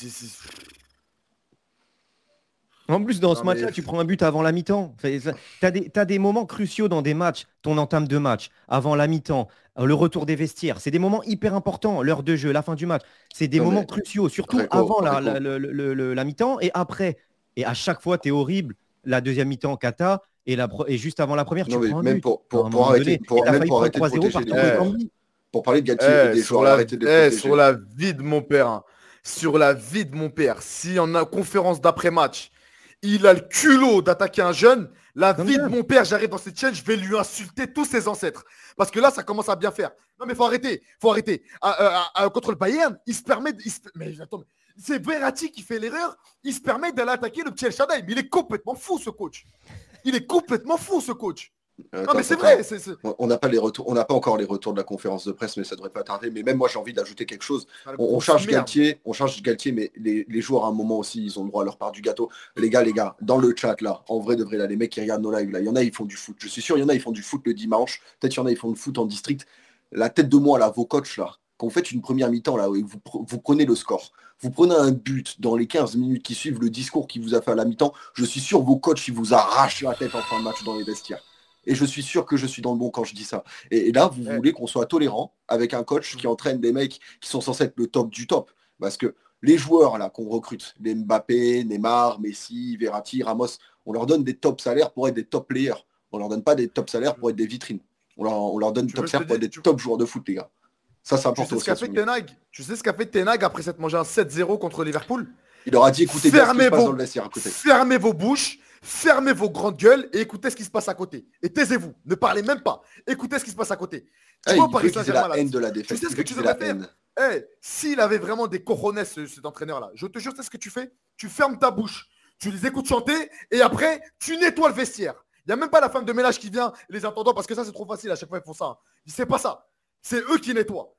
Speaker 2: En plus, dans ce match-là, tu prends un but avant la mi-temps. Tu as des moments cruciaux dans des matchs, ton entame de match, avant la mi-temps, le retour des vestiaires. C'est des moments hyper importants, l'heure de jeu, la fin du match. C'est des moments cruciaux, surtout avant la mi-temps et après. Et à chaque fois, tu es horrible. La deuxième mi-temps, cata. Et juste avant la première, tu prends un but.
Speaker 1: Pour arrêter de protéger les pour parler de Galtier et des joueurs. Arrêtez de les protéger.
Speaker 3: Sur la vie de mon père. Hein. Sur la vie de mon père. Si en a conférence d'après-match, il a le culot d'attaquer un jeune, la vie de mon père, j'arrive dans cette chaîne, je vais lui insulter tous ses ancêtres. Parce que là, ça commence à bien faire. Non, mais faut arrêter. Contre le Bayern, il se permet. Mais attends, c'est Verratti qui fait l'erreur. Il se permet d'aller attaquer le petit El Shaddai. Mais il est complètement fou, ce coach. Non, mais c'est vrai.
Speaker 1: On n'a pas les retours, on n'a pas encore les retours de la conférence de presse, mais ça devrait pas tarder. Mais même moi, j'ai envie d'ajouter quelque chose. On charge Galtier, mais les joueurs à un moment aussi, ils ont le droit à leur part du gâteau. Les gars, dans le chat là, en vrai de vrai là, les mecs qui regardent nos lives là, il y en a, ils font du foot. Je suis sûr, il y en a, ils font du foot le dimanche. Peut-être il y en a, ils font du foot en district. La tête de moi là, vos coachs là, quand vous faites une première mi-temps là, où vous prenez le score, vous prenez un but dans les 15 minutes qui suivent le discours qui vous a fait à la mi-temps. Je suis sûr, vos coachs, ils vous arrachent la tête en fin de match dans les vestiaires. Et je suis sûr que je suis dans le bon quand je dis ça. Et là, vous voulez qu'on soit tolérant avec un coach qui entraîne des mecs qui sont censés être le top du top. Parce que les joueurs là qu'on recrute, les Mbappé, Neymar, Messi, Verratti, Ramos, on leur donne des top salaires pour être des top players. On leur donne pas des top salaires pour être des vitrines. On leur donne des top salaires pour être des top joueurs de foot, les gars. Ça important.
Speaker 3: Tu sais ce qu'a fait Ten Hag après s'être mangé un 7-0 contre Liverpool?
Speaker 1: Il leur a dit, écoutez bien ce qui se passe dans le vestiaire à côté.
Speaker 3: Fermez vos bouches. Fermez vos grandes gueules et écoutez ce qui se passe à côté. Et taisez-vous. Ne parlez même pas. Écoutez ce qui se passe à côté.
Speaker 1: Tu vois, Paris Saint-Germain, la haine de la défaite.
Speaker 3: Tu sais ce que tu devrais faire? S'il avait vraiment des cojones, cet entraîneur-là, je te jure, c'est ce que tu fais. Tu fermes ta bouche. Tu les écoutes chanter et après, tu nettoies le vestiaire. Il n'y a même pas la femme de ménage qui vient, les intendants, parce que ça, c'est trop facile. À chaque fois, ils font ça. C'est pas ça. C'est eux qui nettoient.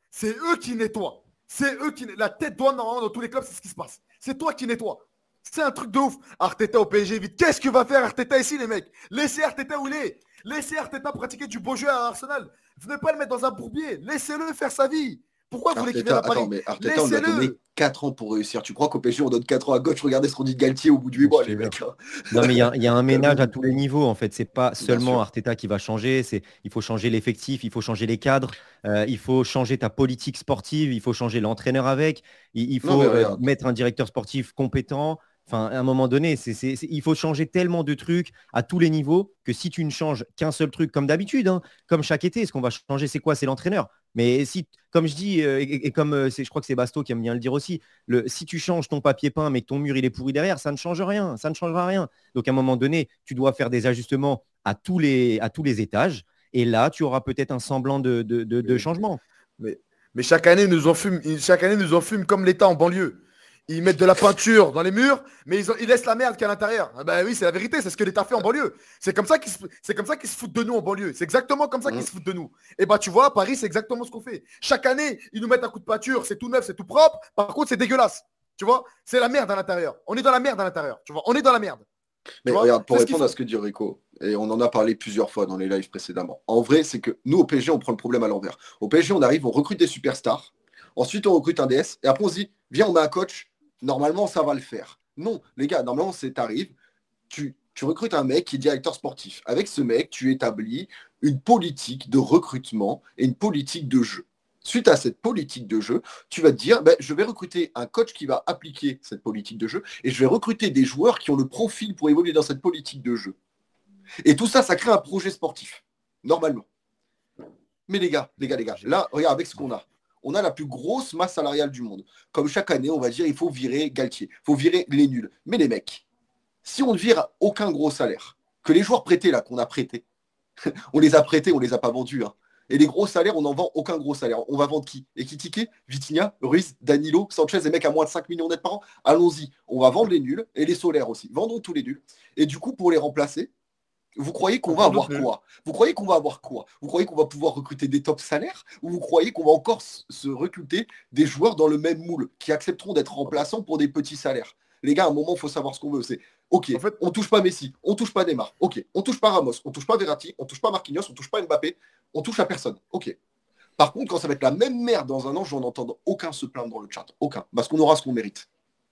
Speaker 3: La tête douane, normalement, dans tous les clubs, c'est ce qui se passe. C'est toi qui nettoies. C'est un truc de ouf. Arteta au PSG, vite. Qu'est-ce que va faire Arteta ici, les mecs? Laissez Arteta où il est. Laissez Arteta pratiquer du beau jeu à Arsenal. Venez pas le mettre dans un bourbier. Laissez-le faire sa vie. Pourquoi vous voulez qu'il vienne à Paris?
Speaker 1: Attends, mais Arteta, on lui a donné 4 ans pour réussir. Tu crois qu'au PSG, on donne 4 ans à gauche? Regardez ce qu'on dit de Galtier au bout du mois, les mecs.
Speaker 2: Non, mais il y a un ménage à tous les niveaux, en fait. C'est pas seulement Arteta qui va changer. Il faut changer l'effectif, il faut changer les cadres, il faut changer ta politique sportive, il faut changer l'entraîneur avec, il faut mettre un directeur sportif compétent. Enfin, à un moment donné, il faut changer tellement de trucs à tous les niveaux que si tu ne changes qu'un seul truc, comme d'habitude, hein, comme chaque été, ce qu'on va changer, c'est quoi? C'est l'entraîneur. Mais si, comme je dis, et comme je crois que c'est Basto qui aime bien le dire aussi, si tu changes ton papier peint mais que ton mur il est pourri derrière, ça ne change rien, ça ne changera rien. Donc à un moment donné, tu dois faire des ajustements à tous les étages et là, tu auras peut-être un semblant de changement.
Speaker 3: Mais chaque année, ils nous en fument comme l'État en banlieue. Ils mettent de la peinture dans les murs, mais ils laissent la merde qu'il y a à l'intérieur. Ah bah oui, c'est la vérité, c'est ce que l'État fait en banlieue. C'est comme ça qu'ils se foutent de nous en banlieue. C'est exactement comme ça qu'ils se foutent de nous. Et bah tu vois, à Paris, c'est exactement ce qu'on fait. Chaque année, ils nous mettent un coup de peinture, c'est tout neuf, c'est tout propre. Par contre, c'est dégueulasse. Tu vois, c'est la merde à l'intérieur. On est dans la merde à l'intérieur. Tu vois, on est dans la merde.
Speaker 1: Mais regarde, pour répondre à ce que dit Rico, et on en a parlé plusieurs fois dans les lives précédemment, en vrai, c'est que nous, au PSG, on prend le problème à l'envers. Au PSG, on arrive, on recrute des superstars, ensuite on recrute un DS, et après on se dit, viens, on a un coach, normalement, ça va le faire. Non, les gars, normalement, t'arrives, tu recrutes un mec qui est directeur sportif. Avec ce mec, tu établis une politique de recrutement et une politique de jeu. Suite à cette politique de jeu, tu vas te dire, je vais recruter un coach qui va appliquer cette politique de jeu et je vais recruter des joueurs qui ont le profil pour évoluer dans cette politique de jeu. Et tout ça, ça crée un projet sportif, normalement. Mais les gars, là, regarde, avec ce qu'on a, on a la plus grosse masse salariale du monde. Comme chaque année, on va dire, il faut virer Galtier, il faut virer les nuls. Mais les mecs, si on ne vire aucun gros salaire, que les joueurs prêtés, là, qu'on a prêtés, on les a prêtés, on les a pas vendus, hein. Et les gros salaires, on n'en vend aucun gros salaire. On va vendre qui? Ekitike, Vitinha, Ruiz, Danilo, Sanchez, des mecs à moins de 5 millions net par an. Allons-y, on va vendre les nuls et les solaires aussi. Vendons tous les nuls. Et du coup, pour les remplacer, vous croyez qu'on va avoir quoi? Vous croyez qu'on va pouvoir recruter des top salaires? Ou vous croyez qu'on va encore se recruter des joueurs dans le même moule qui accepteront d'être remplaçants pour des petits salaires? Les gars, à un moment, il faut savoir ce qu'on veut. C'est OK, en fait, on touche pas Messi, on touche pas Neymar. OK, on touche pas Ramos, on touche pas Verratti, on touche pas Marquinhos, on touche pas Mbappé, on touche à personne. OK. Par contre, quand ça va être la même merde dans un an, j'en entends aucun se plaindre dans le chat. Aucun. Parce qu'on aura ce qu'on mérite.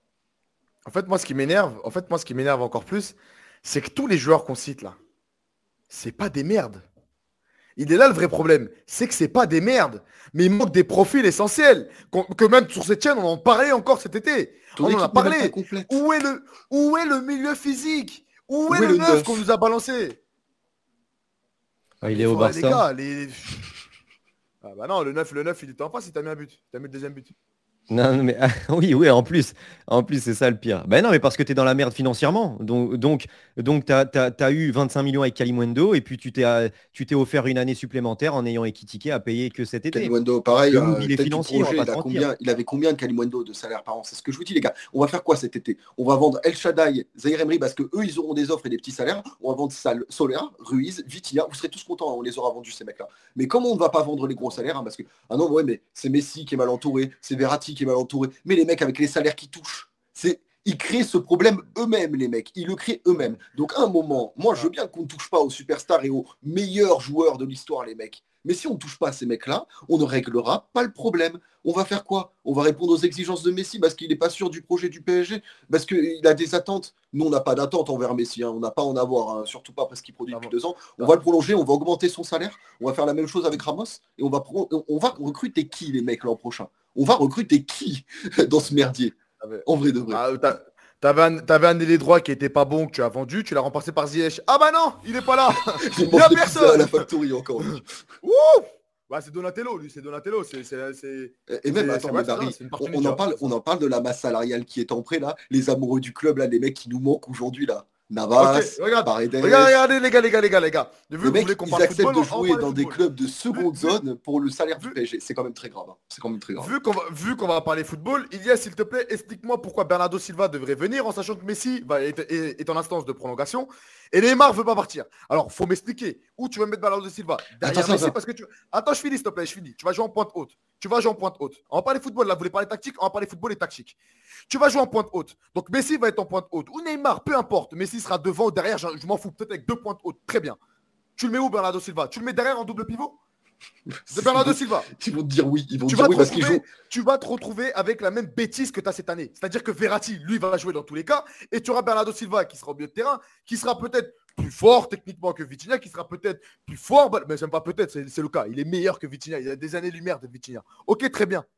Speaker 3: En fait, moi, ce qui m'énerve encore plus, c'est que tous les joueurs qu'on cite là, c'est pas des merdes. Il est là le vrai problème, c'est que c'est pas des merdes, mais il manque des profils essentiels. Que même sur cette chaîne, on en parlait encore cet été. On en a parlé. Où est le milieu physique? Où est le neuf qu'on nous a balancé?
Speaker 2: Il est au Barça.
Speaker 3: Les gars, Ah bah non, le 9 il était en face, il t'a mis un but. Il t'a mis le deuxième but.
Speaker 2: Non, mais oui, oui, en plus, c'est ça le pire. Ben non, mais parce que tu es dans la merde financièrement. Donc tu as eu 25 millions avec Kalimundo et puis tu t'es offert une année supplémentaire en ayant Ekitike à payer que cet été.
Speaker 1: Kalimundo, pareil,
Speaker 2: Le mobile est
Speaker 1: tête du
Speaker 2: financier, on va
Speaker 1: projet,
Speaker 2: pas se mentir.
Speaker 1: il avait combien de Kalimundo de salaire par an? C'est ce que je vous dis, les gars. On va faire quoi cet été? On va vendre El Shaddai, Zahir Emery, parce qu'eux, ils auront des offres et des petits salaires. On va vendre Soler, Ruiz, Vitinha. Vous serez tous contents, hein, on les aura vendus, ces mecs-là. Mais comme on ne va pas vendre les gros salaires, hein, parce que, ah non, ouais, mais c'est Messi qui est mal entouré, c'est Verratti qui est mal entouré. Mais les mecs avec les salaires qui touchent, ils créent ce problème eux-mêmes, les mecs. Ils le créent eux-mêmes. Donc, à un moment, moi, je veux bien qu'on ne touche pas aux superstars et aux meilleurs joueurs de l'histoire, les mecs. Mais si on ne touche pas à ces mecs-là, on ne réglera pas le problème. On va faire quoi? On va répondre aux exigences de Messi parce qu'il n'est pas sûr du projet du PSG, parce qu'il a des attentes. Nous, on n'a pas d'attente envers Messi. Hein. On n'a pas à en avoir, hein. Surtout pas parce qu'il produit depuis 2 ans. On va le prolonger, on va augmenter son salaire. On va faire la même chose avec Ramos. Et on va recruter qui, les mecs, l'an prochain? On va recruter qui dans ce merdier? En vrai de vrai.
Speaker 3: T'avais un ailier droit qui était pas bon, que tu as vendu, tu l'as remplacé par Ziyech. Ah bah non, il est pas là.
Speaker 1: Il
Speaker 3: y a
Speaker 1: mange des pizzas à
Speaker 3: personne.
Speaker 1: la factory encore.
Speaker 3: Ouh bah, c'est Donatello, lui, c'est Donatello.
Speaker 1: Et même, attends, mais Barry, on en parle de la masse salariale qui est en prêt, là. Les amoureux du club, là, les mecs qui nous manquent aujourd'hui, là. Navas, Paredes.
Speaker 3: Regardez, les gars.
Speaker 1: Les mecs, ils acceptent de jouer dans des clubs de seconde zone pour le salaire du PSG. C'est quand même très grave. Hein. C'est quand même très grave.
Speaker 3: Vu qu'on va parler football, Ilias, s'il te plaît, explique-moi pourquoi Bernardo Silva devrait venir en sachant que Messi est en instance de prolongation et Neymar veut pas partir. Alors, faut m'expliquer où tu vas mettre Bernardo Silva derrière Messi parce que Attends, je finis, s'il te plaît, je finis. Tu vas jouer en pointe haute. On va parler football, là, vous voulez parler tactique, on va parler football et tactique. Tu vas jouer en pointe haute. Donc Messi va être en pointe haute. Ou Neymar, peu importe. Messi sera devant ou derrière, je m'en fous. Peut-être avec 2 pointes hautes. Très bien. Tu le mets où, Bernardo Silva? Tu le mets derrière en double pivot de Bernardo Silva.
Speaker 1: Ils vont te dire oui. Ils vont te dire oui parce qu'ils jouent.
Speaker 3: Tu vas te retrouver avec la même bêtise que tu as cette année. C'est-à-dire que Verratti, lui, va jouer dans tous les cas. Et tu auras Bernardo Silva qui sera au milieu de terrain, qui sera peut-être plus fort techniquement que Vitinha, qui sera peut-être plus fort. Mais j'aime pas peut-être, c'est le cas. Il est meilleur que Vitinha. Il a des années-lumière de Vitinha. Ok, très bien.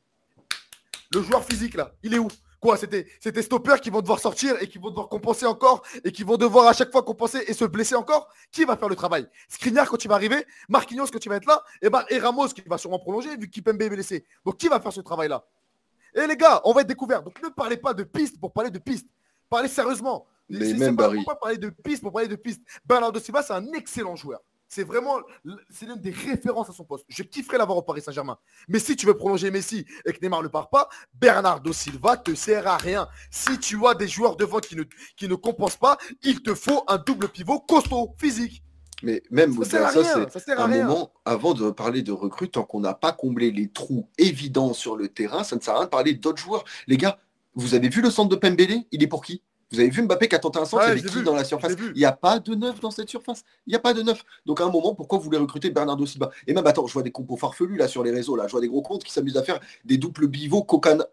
Speaker 3: Le joueur physique, là, il est où? Quoi, c'était stoppers qui vont devoir sortir et qui vont devoir compenser encore et qui vont devoir à chaque fois compenser et se blesser encore. Qui va faire le travail? Skriniar quand il va arriver, Marquinhos quand il va être là, et Ramos qui va sûrement prolonger vu qu'Ipembe est blessé. Donc qui va faire ce travail-là? Et les gars, on va être découverts. Donc ne parlez pas de pistes pour parler de pistes. Parlez sérieusement.
Speaker 1: Mais même Barry.
Speaker 3: Pourquoi parler de pistes pour parler de pistes? Bernardo Silva, c'est un excellent joueur. C'est l'une des références à son poste. Je kifferais l'avoir au Paris Saint-Germain. Mais si tu veux prolonger Messi et que Neymar ne part pas, Bernardo Silva te sert à rien. Si tu as des joueurs devant qui ne compensent pas, il te faut un double pivot costaud, physique.
Speaker 1: Mais même
Speaker 3: ça
Speaker 1: c'est un moment avant de parler de recrues, tant qu'on n'a pas comblé les trous évidents sur le terrain, ça ne sert à rien de parler d'autres joueurs. Les gars, vous avez vu le centre de Pembele? Il est pour qui? Vous avez vu Mbappé qui a tenté un centre, il y avait qui dans la surface? Il n'y a pas de neuf dans cette surface. Il n'y a pas de neuf. Donc à un moment, pourquoi vous voulez recruter Bernardo Silva? Et même, attends, je vois des compos farfelus là sur les réseaux, là. Je vois des gros comptes qui s'amusent à faire des doubles pivots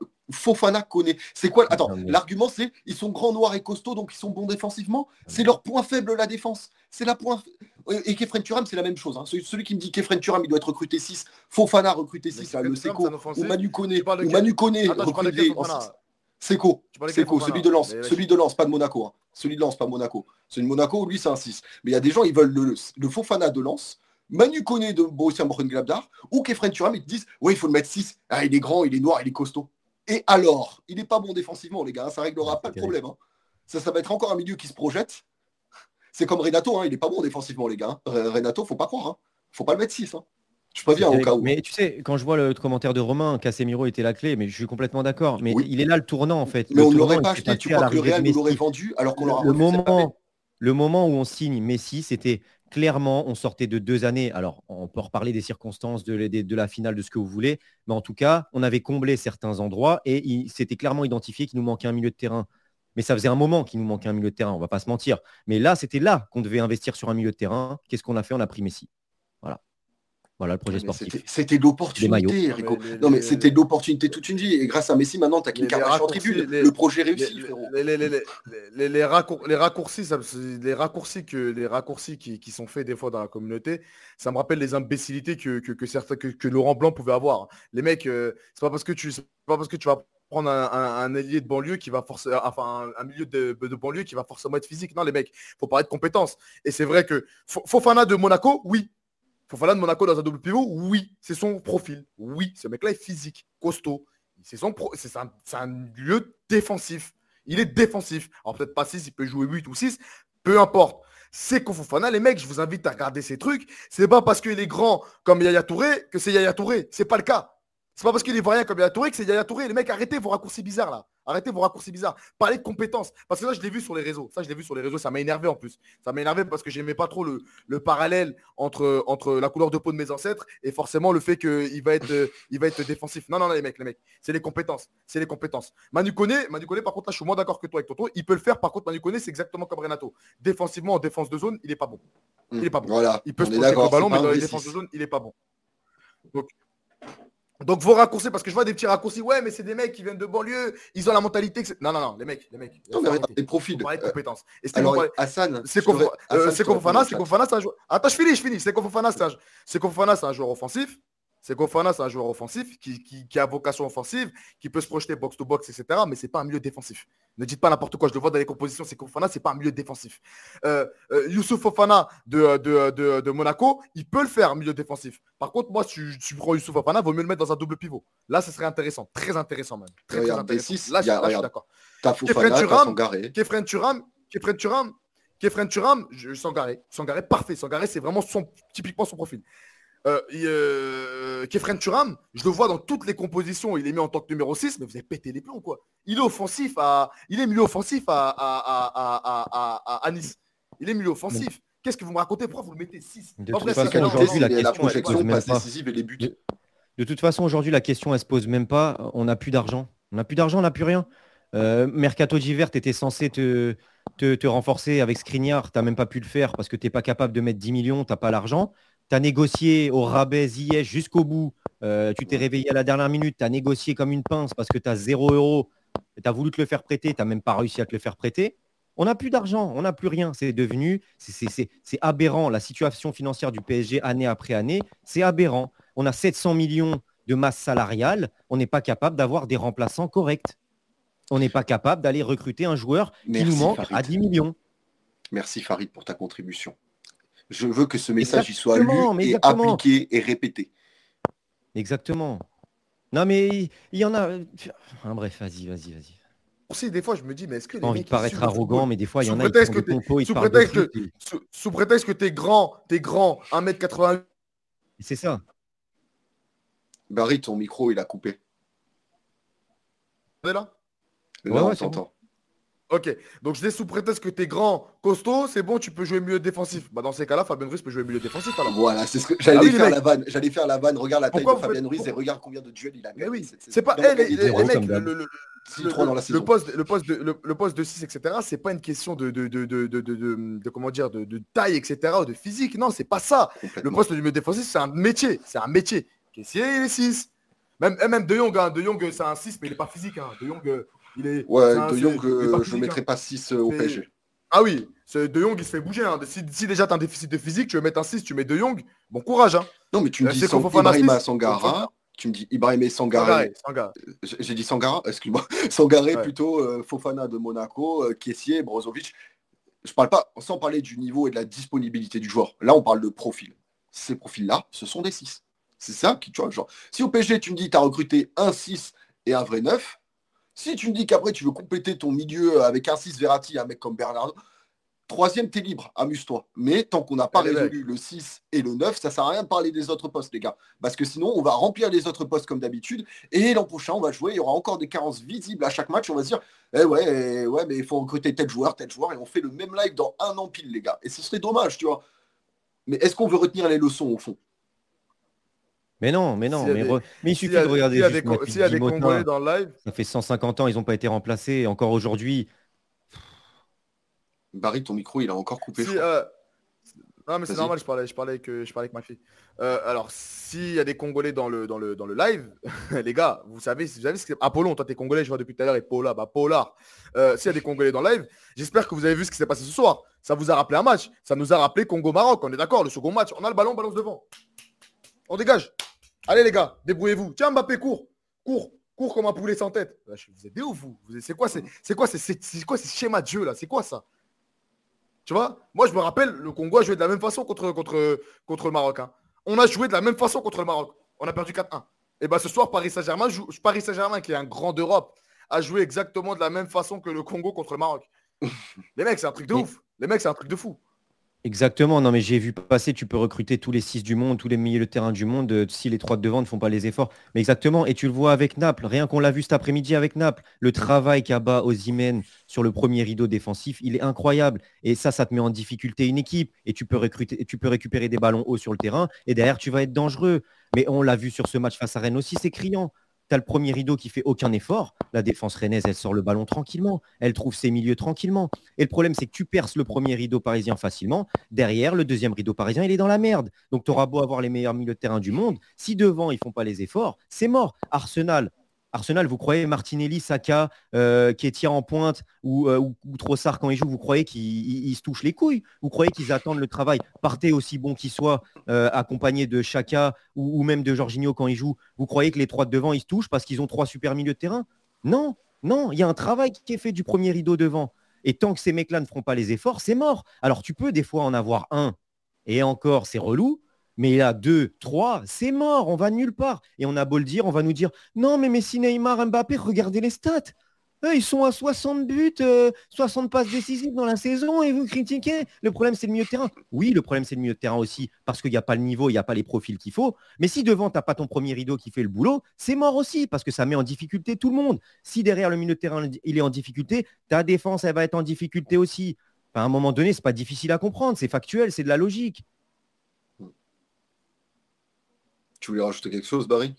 Speaker 1: Fofana connaît. C'est quoi? Attends, l'argument c'est ils sont grands, noirs et costauds, donc ils sont bons défensivement. C'est leur point faible, la défense. C'est la point. Et Kefren Thuram, c'est la même chose. Hein. Celui qui me dit Kefren Thuram, il doit être recruté 6. Fofana recruté 6, là, le Seko. Ou Manu Koné recruté en 6. Seko, celui de Lens. Celui de Lens, pas de Monaco. Hein. Celui de Lens, pas Monaco. Celui de Monaco, lui, c'est un 6. Mais il y a des gens, ils veulent le Fofana de Lens, Manu Koné de Borussia Mönchengladbach, ou Kefren Thuram, ils te disent, ouais, il faut le mettre 6. Ah, il est grand, il est noir, il est costaud. Et alors, il n'est pas bon défensivement, les gars. Hein, ça ne réglera pas de problème. Hein. Ça va être encore un milieu qui se projette. C'est comme Renato, hein, il n'est pas bon défensivement, les gars. Hein. Renato, faut pas croire. Hein. Faut pas le mettre 6. Hein. Je préviens au cas où.
Speaker 2: Mais tu sais, quand je vois le commentaire de Romain, Casemiro était la clé, mais je suis complètement d'accord. Mais il est là le tournant, en fait.
Speaker 1: Mais on ne l'aurait pas acheté. Tu crois que le Real nous l'aurait vendu alors qu'on l'aura vendu?
Speaker 2: Le moment où on signe Messi, c'était clairement, on sortait de 2 années. Alors, on peut reparler des circonstances de la finale, de ce que vous voulez. Mais en tout cas, on avait comblé certains endroits et c'était clairement identifié qu'il nous manquait un milieu de terrain. Mais ça faisait un moment qu'il nous manquait un milieu de terrain, on ne va pas se mentir. Mais là, c'était là qu'on devait investir sur un milieu de terrain. Qu'est-ce qu'on a fait? On a pris Messi. Voilà le projet sportif.
Speaker 1: C'était l'opportunité, Rico. Non, mais c'était l'opportunité toute une vie. Et grâce à Messi, maintenant, tu as Kim Kardashian en tribune. Le projet réussi, frérot.
Speaker 3: Les raccourcis qui sont faits des fois dans la communauté, ça me rappelle les imbécilités que Laurent Blanc pouvait avoir. Les mecs, c'est pas parce que tu vas prendre un ailier de banlieue qui va forcément, enfin un milieu de banlieue qui va forcément être physique. Non, les mecs, faut parler de compétences. Et c'est vrai que Fofana de Monaco, oui. Fofana de Monaco dans un double pivot, oui, c'est son profil. Oui, ce mec-là est physique, costaud. C'est un lieu défensif. Il est défensif. Alors peut-être pas 6, il peut jouer 8 ou 6, peu importe. C'est Fofana, les mecs, je vous invite à regarder ces trucs. C'est pas parce qu'il est grand comme Yaya Touré que c'est Yaya Touré. C'est pas le cas. C'est pas parce qu'il est voyant comme Yaya Touré que c'est Yaya Touré. Les mecs, arrêtez vos raccourcis bizarres là. Arrêtez vos raccourcis bizarres. Parlez de compétences. Parce que ça, je l'ai vu sur les réseaux. Ça m'a énervé en plus. Ça m'a énervé parce que j'aimais pas trop le parallèle entre la couleur de peau de mes ancêtres et forcément le fait qu'il va être défensif. Non, les mecs. C'est les compétences. Manu Koné, par contre, là, je suis moins d'accord que toi avec Toto. Il peut le faire. Par contre, Manu Koné, c'est exactement comme Renato. Défensivement, en défense de zone, il est pas bon.
Speaker 1: Voilà.
Speaker 3: Il peut se projeter avec le ballon, mais dans les défenses de zone, il est pas bon. Donc, vos raccourcis, parce que je vois des petits raccourcis, ouais, mais c'est des mecs qui viennent de banlieue, ils ont la mentalité. Non, les mecs.
Speaker 1: Non, mais regarde, les profils.
Speaker 3: On parlait de compétences.
Speaker 1: Alors, Hassan,
Speaker 3: c'est Fofana, c'est un joueur. Attends, je finis. C'est Fofana, c'est un joueur offensif. Fofana, c'est un joueur offensif qui a vocation offensive, qui peut se projeter box-to-box, etc. Mais c'est pas un milieu défensif. Ne dites pas n'importe quoi. Je le vois dans les compositions. Fofana, c'est pas un milieu défensif. Youssouf Fofana de Monaco, il peut le faire, milieu défensif. Par contre, moi, si tu prends Youssouf Fofana, vaut mieux le mettre dans un double pivot. Là, ce serait intéressant. Très intéressant, même. Très intéressant. Là, je suis d'accord.
Speaker 1: T'as Fofana, t'as Sangaré.
Speaker 3: Kefren Thuram, Sangaré, parfait. Sangaré, c'est vraiment typiquement son profil. Kefren Thuram, je le vois dans toutes les compositions, il est mis en tant que numéro 6, mais vous avez pété les plombs, quoi. Il est milieu offensif à Nice. Il est milieu offensif. Qu'est-ce que vous me racontez? Pourquoi vous le mettez 6?
Speaker 2: De toute façon, aujourd'hui, la question
Speaker 1: se pose même pas. Et les buts.
Speaker 2: De toute façon, aujourd'hui, la question, elle se pose même pas. On n'a plus d'argent. On n'a plus rien. Mercato d'hiver, tu étais censé te renforcer avec Skriniar. Tu n'as même pas pu le faire parce que tu n'es pas capable de mettre 10 millions. Tu n'as pas l'argent. Tu as négocié au rabais Ziyech jusqu'au bout. Tu t'es réveillé à la dernière minute. Tu as négocié comme une pince parce que tu as 0 €. Tu as voulu te le faire prêter. Tu n'as même pas réussi à te le faire prêter. On n'a plus d'argent. On n'a plus rien. C'est aberrant. La situation financière du PSG année après année, c'est aberrant. On a 700 millions de masse salariale. On n'est pas capable d'avoir des remplaçants corrects. On n'est pas capable d'aller recruter un joueur qui nous manque à 10 millions.
Speaker 1: Merci Farid pour ta contribution. Je veux que ce message il soit lu et appliqué et répété.
Speaker 2: Exactement. Non, mais il y en a. Bref, vas-y.
Speaker 3: Aussi, des fois, je me dis, mais est-ce que les
Speaker 2: pas envie de paraître arrogant, mais des fois, il y en a
Speaker 3: qui font des compos, sous prétexte que t'es grand, 1m88.
Speaker 2: C'est ça.
Speaker 1: Barry, ton micro, il a coupé.
Speaker 3: On est là?
Speaker 1: Là, on t'entend.
Speaker 3: Ok, donc je dis sous prétexte que t'es grand, costaud, c'est bon, tu peux jouer milieu défensif. Bah dans ces cas-là, Fabien Ruiz peut jouer milieu défensif. Alors.
Speaker 1: Voilà, c'est ce que j'allais faire la vanne. J'allais faire la vanne. Regarde la taille de Fabien Ruiz et regarde combien de duels il a gagné.
Speaker 3: Oui. C'est pas le poste de 6, etc. C'est pas une question de comment dire, de taille, etc. ou de physique. Non, c'est pas ça. Le poste de milieu défensif, c'est un métier. Caissier, il est 6. Même De Jong, De Jong, c'est un 6, mais il est pas physique. De Jong. De
Speaker 1: Jong, je ne mettrais pas 6 au PSG.
Speaker 3: Ah oui, De Jong, il se fait bouger. Si déjà tu as un déficit de physique, tu veux mettre un 6, tu mets De Jong, bon courage.
Speaker 1: Non, mais tu me dis Ibrahima Sangara. Tu me dis Ibrahima Sangaré. J'ai dit Sangara, excuse-moi. Sangaré plutôt, Fofana de Monaco, Kessié, Brozovic. Je parle pas, sans parler du niveau et de la disponibilité du joueur. Là, on parle de profil. Ces profils-là, ce sont des 6. C'est ça qui, tu vois, genre. Si au PSG, tu me dis tu as recruté un 6 et un vrai 9, si tu me dis qu'après tu veux compléter ton milieu avec un 6 Verratti, un mec comme Bernardo, troisième, t'es libre, amuse-toi. Mais tant qu'on n'a pas résolu le 6 et le 9, ça sert à rien de parler des autres postes, les gars. Parce que sinon, on va remplir les autres postes comme d'habitude. Et l'an prochain, on va jouer, il y aura encore des carences visibles à chaque match. On va se dire, mais il faut recruter tel joueur, et on fait le même live dans un an pile, les gars. Et ce serait dommage, tu vois. Mais est-ce qu'on veut retenir les leçons au fond?
Speaker 2: Mais non, mais il suffit de regarder.
Speaker 3: S'il y a des Congolais dans le live.
Speaker 2: Ça fait 150 ans, ils n'ont pas été remplacés. Et encore aujourd'hui.
Speaker 1: Barry, ton micro, il a encore coupé.
Speaker 3: Non, mais c'est normal, je parlais avec ma fille. Alors, s'il y a des Congolais dans le live, les gars, vous savez ce que c'est. Apollon, toi, t'es Congolais, je vois depuis tout à l'heure, et Paula, Polar. S'il y a des Congolais dans le live, j'espère que vous avez vu ce qui s'est passé ce soir. Ça vous a rappelé un match. Ça nous a rappelé Congo-Maroc. On est d'accord, le second match. On a le ballon, balance devant. On dégage. Allez les gars, débrouillez-vous. Tiens Mbappé, cours comme un poulet sans tête. Vous êtes des ouf, vous. C'est quoi ces schémas de jeu là? C'est quoi ça? Tu vois? Moi je me rappelle, le Congo a joué de la même façon contre le Maroc. On a joué de la même façon contre le Maroc. On a perdu 4-1. Et bien ce soir, Paris Saint-Germain, qui est un grand d'Europe, a joué exactement de la même façon que le Congo contre le Maroc. Les mecs, c'est un truc de ouf. Les mecs, c'est un truc de fou.
Speaker 2: Exactement, non mais j'ai vu passer, tu peux recruter tous les 6 du monde, tous les milieux de terrain du monde, si les 3 de devant ne font pas les efforts. Mais exactement, et tu le vois avec Naples, rien qu'on l'a vu cet après-midi avec Naples, le travail qu'Abba Osimhen sur le premier rideau défensif, il est incroyable. Et ça te met en difficulté une équipe, et tu peux récupérer des ballons hauts sur le terrain, et derrière tu vas être dangereux. Mais on l'a vu sur ce match face à Rennes aussi, c'est criant. Tu as le premier rideau qui fait aucun effort. La défense rennaise, elle sort le ballon tranquillement. Elle trouve ses milieux tranquillement. Et le problème, c'est que tu perces le premier rideau parisien facilement. Derrière, le deuxième rideau parisien, il est dans la merde. Donc, tu auras beau avoir les meilleurs milieux de terrain du monde. Si devant, ils ne font pas les efforts, c'est mort. Arsenal, vous croyez Martinelli, Saka, Ketia en pointe ou Trossard quand il joue, vous croyez qu'ils se touchent les couilles? Vous croyez qu'ils attendent le travail? Partez aussi bon qu'il soit, accompagné de Xhaka ou même de Jorginho quand il joue. Vous croyez que les 3 de devant, ils se touchent parce qu'ils ont 3 super milieux de terrain? Non, non, il y a un travail qui est fait du premier rideau devant. Et tant que ces mecs-là ne feront pas les efforts, c'est mort. Alors tu peux des fois en avoir un, et encore, c'est relou. Mais là, 2, 3, c'est mort, on va nulle part. Et on a beau le dire, on va nous dire non, mais Messi, Neymar, Mbappé, regardez les stats. Ils sont à 60 buts, 60 passes décisives dans la saison et vous critiquez. Le problème, c'est le milieu de terrain. Oui, le problème, c'est le milieu de terrain aussi parce qu'il n'y a pas le niveau, il n'y a pas les profils qu'il faut. Mais si devant, tu n'as pas ton premier rideau qui fait le boulot, c'est mort aussi parce que ça met en difficulté tout le monde. Si derrière le milieu de terrain, il est en difficulté, ta défense, elle va être en difficulté aussi. Enfin, à un moment donné, ce n'est pas difficile à comprendre. C'est factuel, c'est de la logique.
Speaker 1: Tu voulais rajouter quelque chose, Barry?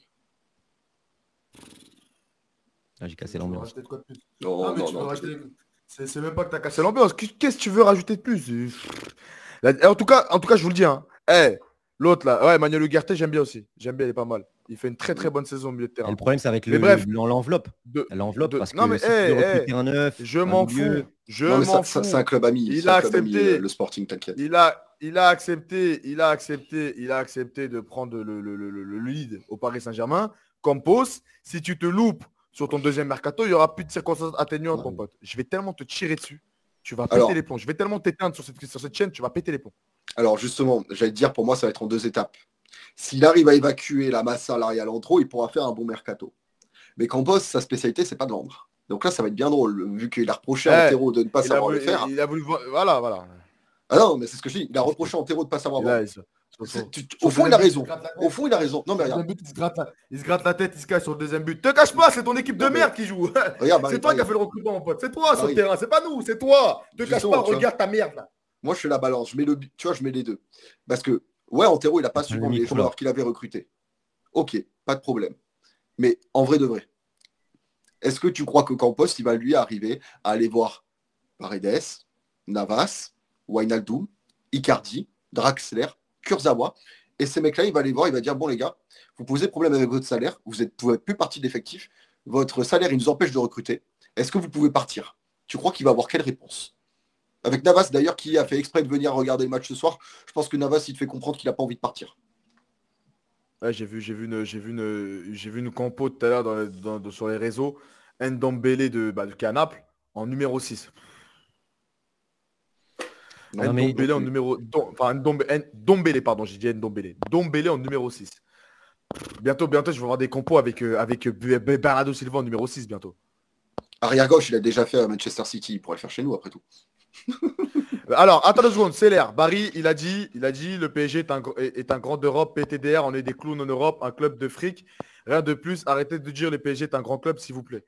Speaker 2: J'ai cassé l'ambiance.
Speaker 1: Non,
Speaker 3: C'est même pas que tu as cassé l'ambiance. Qu'est-ce que tu veux rajouter de plus? En tout cas, je vous le dis. Hein. L'autre là, ouais, Manuel Ugarte, j'aime bien aussi. J'aime bien, il est pas mal. Il fait une très très bonne saison au milieu de terrain.
Speaker 2: Et le problème, c'est avec l'enveloppe. L'enveloppe, parce
Speaker 3: non, mais,
Speaker 2: que si tu veux recruter un neuf,
Speaker 3: je m'en fous.
Speaker 1: C'est un club ami.
Speaker 3: Il a accepté.
Speaker 1: Le Sporting, t'inquiète.
Speaker 3: Il a accepté de prendre le lead au Paris Saint-Germain. Campos, si tu te loupes sur ton deuxième mercato, il n'y aura plus de circonstances atténuantes, mon pote. Je vais tellement te tirer dessus. Tu vas péter les plombs. Je vais tellement t'éteindre sur cette chaîne, tu vas péter les plombs.
Speaker 1: Alors justement, j'allais te dire, pour moi, ça va être en 2 étapes. S'il arrive à évacuer la masse salariale en trop, il pourra faire un bon mercato. Mais Campos, sa spécialité, c'est pas de vendre. Donc là, ça va être bien drôle, vu qu'il a reproché à Antero de ne pas savoir le faire.
Speaker 3: Il a voulu... Voilà.
Speaker 1: Ah non, mais c'est ce que je dis. Il a reproché à Antero de ne pas savoir vendre. Au fond, il a raison. Non, mais regarde.
Speaker 3: Il se gratte la tête, il se cache sur le deuxième but. Te cache pas, c'est ton équipe de merde qui joue.
Speaker 1: Regarde,
Speaker 3: c'est toi qui as fait le recrutement, mon pote. C'est toi sur le terrain, c'est pas nous, c'est toi. Te cache pas, regarde ta merde là.
Speaker 1: Moi, je fais la balance. Je mets les deux. Parce que, Antero, il n'a pas su vendre les joueurs qu'il avait recrutés. Ok, pas de problème. Mais en vrai de vrai, est-ce que tu crois que Campos, il va lui arriver à aller voir Paredes, Navas, Wijnaldum, Icardi, Draxler, Kurzawa, et ces mecs-là, il va les voir, il va dire, bon les gars, vous posez problème avec votre salaire, vous ne pouvez plus partie de l'effectif, votre salaire, il nous empêche de recruter, est-ce que vous pouvez partir? Tu crois qu'il va avoir quelle réponse? Avec Navas, d'ailleurs, qui a fait exprès de venir regarder le match ce soir, je pense que Navas, il te fait comprendre qu'il n'a pas envie de partir.
Speaker 3: Ouais, j'ai vu une compo tout à l'heure sur les réseaux. Ndombele qui est à Naples en numéro 6. Ndombele en numéro... Ndombele, pardon, j'ai dit Ndombele. Ndombele en numéro 6. Bientôt, je vais voir des compos avec Bernardo Silva en numéro 6 bientôt.
Speaker 1: Arrière gauche, il a déjà fait à Manchester City, il pourrait le faire chez nous après tout.
Speaker 3: Alors, attends 2 secondes, c'est l'air. Barry, il a dit, le PSG est un grand d'Europe, PTDR, on est des clowns en Europe, un club de fric. Rien de plus, arrêtez de dire le PSG est un grand club, s'il vous plaît.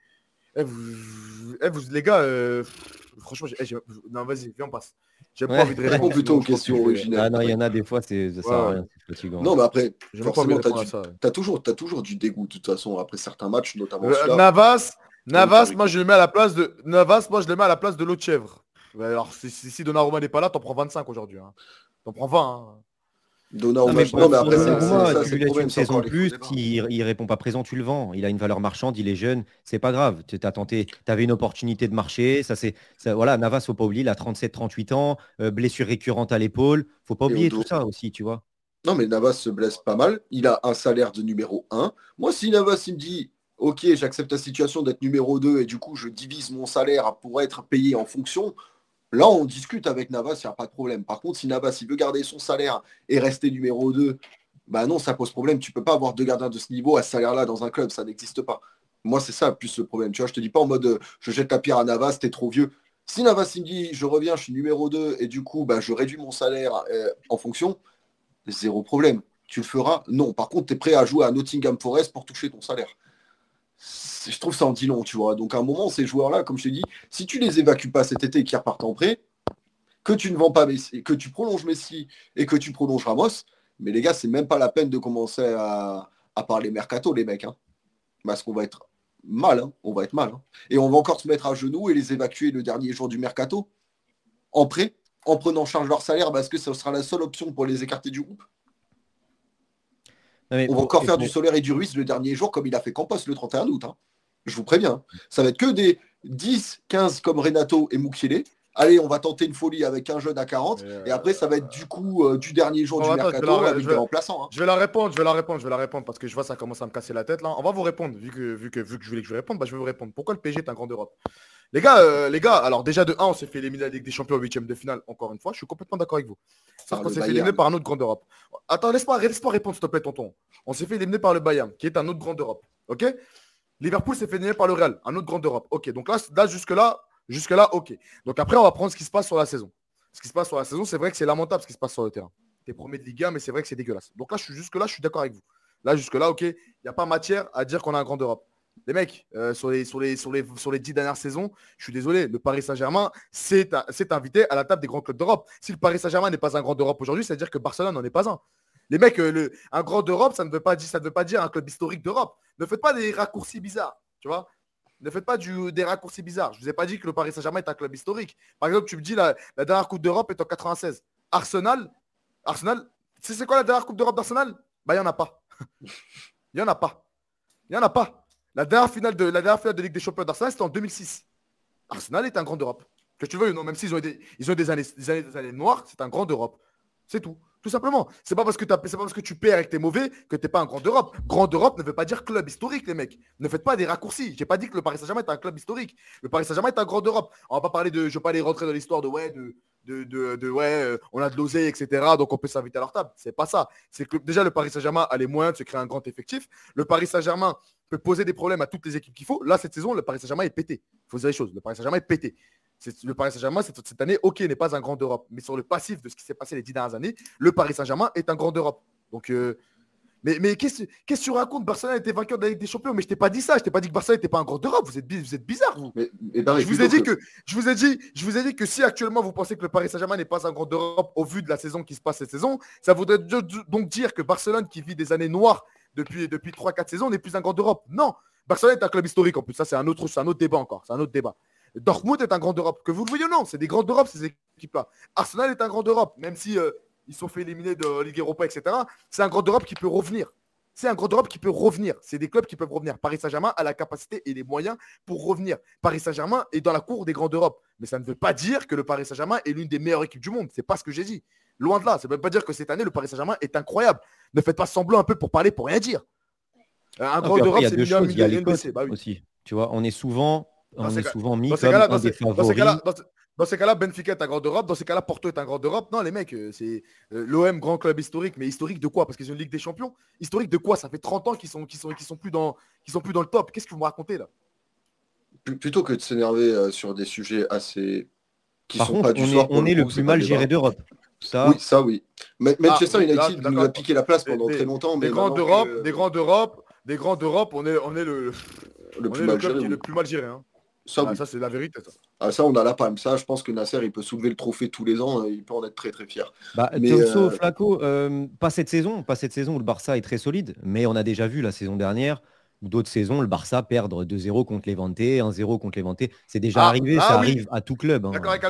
Speaker 3: Les gars, franchement, non, vas-y, viens, on passe. J'ai pas envie de répondre
Speaker 1: plutôt aux questions originales.
Speaker 2: Ah non, il y en a des fois, ça sert à rien, c'est fatigant.
Speaker 1: Non, mais après, forcément, t'as toujours du dégoût, de toute façon, après certains matchs, notamment
Speaker 3: Navas, moi je le mets à la place de l'autre chèvre. Alors si Donnarumma n'est pas là, t'en prends 25 aujourd'hui. Hein. T'en prends 20. Hein.
Speaker 1: Donnarumma, mais après
Speaker 2: tu lui laisses une saison plus, s'il répond pas présent, tu le vends. Il a une valeur marchande, il est jeune, c'est pas grave. Tu avais une opportunité de marcher. Voilà, Navas, faut pas oublier, il a 37-38 ans, blessure récurrente à l'épaule. Faut pas oublier tout ça aussi, tu vois.
Speaker 1: Non, mais Navas se blesse pas mal. Il a un salaire de numéro 1. Moi, si Navas, il me dit ok, j'accepte la situation d'être numéro 2 et du coup, je divise mon salaire pour être payé en fonction. Là, on discute avec Navas, il n'y a pas de problème. Par contre, si Navas il veut garder son salaire et rester numéro 2 Bah non, ça pose problème. Tu peux pas avoir deux gardiens de ce niveau à ce salaire-là dans un club, ça n'existe pas. Moi, c'est ça plus le problème. Tu vois, je te dis pas en mode je jette la pierre à Navas, t'es trop vieux. Si Navas il me dit je reviens, je suis numéro 2 et du coup bah, je réduis mon salaire en fonction, zéro problème. Tu le feras? Non. Par contre, tu es prêt à jouer à Nottingham Forest pour toucher ton salaire. Je trouve ça en dit long, tu vois. Donc à un moment, ces joueurs-là, comme je t'ai dit, si tu les évacues pas cet été et qu'ils repartent en prêt, que tu ne vends pas Messi, que tu prolonges Messi et que tu prolonges Ramos, mais les gars, c'est même pas la peine de commencer à parler mercato, les mecs. Hein. Parce qu'on va être mal, hein. On va être mal. Hein. Et on va encore se mettre à genoux et les évacuer le dernier jour du mercato, en prêt, en prenant en charge leur salaire, parce que ce sera la seule option pour les écarter du groupe. On va encore faire du Soler et du Ruiz le dernier jour, comme il a fait Campos le 31 août. Hein. Je vous préviens. Ça va être que des 10, 15 comme Renato et Mukiele. Allez, on va tenter une folie avec un jeune à 40. Et après, ça va être du coup du dernier jour du mercato avec des remplaçants. Hein.
Speaker 3: Je vais la répondre parce que je vois ça commence à me casser la tête là. On va vous répondre, vu que je voulais que je réponde, je vais vous répondre. Pourquoi le PSG est un grand d'Europe? Les gars, alors déjà de 1, on s'est fait éliminer la Ligue des Champions au 8e de finale, encore une fois, je suis complètement d'accord avec vous. Sauf qu'on s'est fait éliminer par un autre grand d'Europe. Attends, laisse-moi répondre, s'il te plaît, tonton. On s'est fait éliminer par le Bayern, qui est un autre grand d'Europe. Ok? Liverpool s'est fait éliminer par le Real, un autre grand d'Europe. Ok, donc là jusque-là, ok. Donc après, on va prendre ce qui se passe sur la saison. Ce qui se passe sur la saison, c'est vrai que c'est lamentable ce qui se passe sur le terrain. T'es premier de Ligue 1, mais c'est vrai que c'est dégueulasse. Donc là, jusque-là, je suis d'accord avec vous. Là, jusque-là, ok, il n'y a pas matière à dire qu'on a un grand d'Europe. Les mecs, sur les 10 dernières saisons, je suis désolé, le Paris Saint-Germain s'est invité à la table des grands clubs d'Europe. Si le Paris Saint-Germain n'est pas un grand d'Europe aujourd'hui, c'est-à-dire que Barcelone n'en est pas un. Les mecs, un grand d'Europe, ça ne veut pas dire un club historique d'Europe. Ne faites pas des raccourcis bizarres, tu vois. Ne faites pas des raccourcis bizarres. Je ne vous ai pas dit que le Paris Saint-Germain est un club historique. Par exemple, tu me dis la dernière Coupe d'Europe est en 96. Arsenal, c'est quoi la dernière Coupe d'Europe d'Arsenal? Bah, il n'y en a pas. Il n'y en a pas. Il n'y en a pas. La dernière finale de Ligue des Champions d'Arsenal, c'était en 2006. Arsenal est un grand d'Europe. Que tu veux ou non, même s'ils ont des années noires, c'est un grand d'Europe. C'est tout. Tout simplement. C'est pas parce que tu perds et que tu es mauvais que tu n'es pas un grand d'Europe. Grand d'Europe ne veut pas dire club historique, les mecs. Ne faites pas des raccourcis. J'ai pas dit que le Paris Saint-Germain est un club historique. Le Paris Saint-Germain est un grand d'Europe. On va pas parler de. Je ne vais pas aller rentrer dans l'histoire on a de l'oseille, etc. Donc on peut s'inviter à leur table. C'est pas ça. C'est que déjà le Paris Saint-Germain a les moyens de se créer un grand effectif. Le Paris Saint-Germain peut poser des problèmes à toutes les équipes qu'il faut. Là, cette saison, le Paris Saint-Germain est pété. Il faut dire les choses. Le Paris Saint-Germain est pété. Le Paris Saint-Germain, cette année, ok, n'est pas un grand d'Europe. Mais sur le passif de ce qui s'est passé les 10 dernières années, le Paris Saint-Germain est un grand d'Europe. Donc, mais qu'est-ce que tu racontes? Barcelone était vainqueur de la Ligue des Champions, mais je t'ai pas dit ça. Je t'ai pas dit que Barcelone n'était pas un grand d'Europe. Vous êtes bizarre, vous. Je vous ai dit que si actuellement vous pensez que le Paris Saint-Germain n'est pas un grand d'Europe au vu de la saison qui se passe cette saison, ça voudrait donc dire que Barcelone, qui vit des années noires depuis 3-4 saisons, n'est plus un grand d'Europe. Non, Barcelone est un club historique en plus. Ça, c'est un autre débat encore. C'est un autre débat. Dortmund est un grand d'Europe. Que vous le voyez ou non, c'est des grands d'Europe, ces équipes-là. Arsenal est un grand d'Europe, même si ils sont fait éliminer de Ligue Europa, etc. C'est un grand d'Europe qui peut revenir. C'est un grand d'Europe qui peut revenir. C'est des clubs qui peuvent revenir. Paris Saint-Germain a la capacité et les moyens pour revenir. Paris Saint-Germain est dans la cour des grands d'Europe. Mais ça ne veut pas dire que le Paris Saint-Germain est l'une des meilleures équipes du monde. C'est pas ce que j'ai dit. Loin de là. Ça ne veut pas dire que cette année, le Paris Saint-Germain est incroyable. Ne faites pas semblant un peu pour parler, pour rien dire.
Speaker 2: Un grand d'Europe, c'est minimum il y a les cotes aussi. Tu vois, on est souvent mis comme un des favoris.
Speaker 3: Dans ces cas-là, Benfica est un grand d'Europe. Dans ces cas-là, Porto est un grand d'Europe. Non, les mecs, c'est l'OM, grand club historique. Mais historique de quoi? Parce qu'ils ont une Ligue des Champions. Historique de quoi? Ça fait 30 ans qu'ils sont plus dans le top. Qu'est-ce que vous me racontez là?
Speaker 1: Plutôt que de s'énerver sur des sujets assez qui
Speaker 2: Par
Speaker 1: sont
Speaker 2: contre,
Speaker 1: pas du soir.
Speaker 2: On est le plus mal géré d'Europe.
Speaker 1: Oui, ça oui. Manchester United nous a piqué la place pendant très longtemps.
Speaker 3: Des grands d'Europe, on est le club qui est le plus mal géré. Hein. Ça, oui. Ça, c'est la vérité.
Speaker 1: Ça, on a la palme. Ça, je pense que Nasser, il peut soulever le trophée tous les ans. Il peut en être très, très fier.
Speaker 2: Flaco, pas cette saison où le Barça est très solide. Mais on a déjà vu la saison dernière ou d'autres saisons, le Barça perdre 2-0 contre Levante, 1-0 contre Levante. C'est déjà arrivé. Ça arrive à tout club. Hein.
Speaker 3: D'accord avec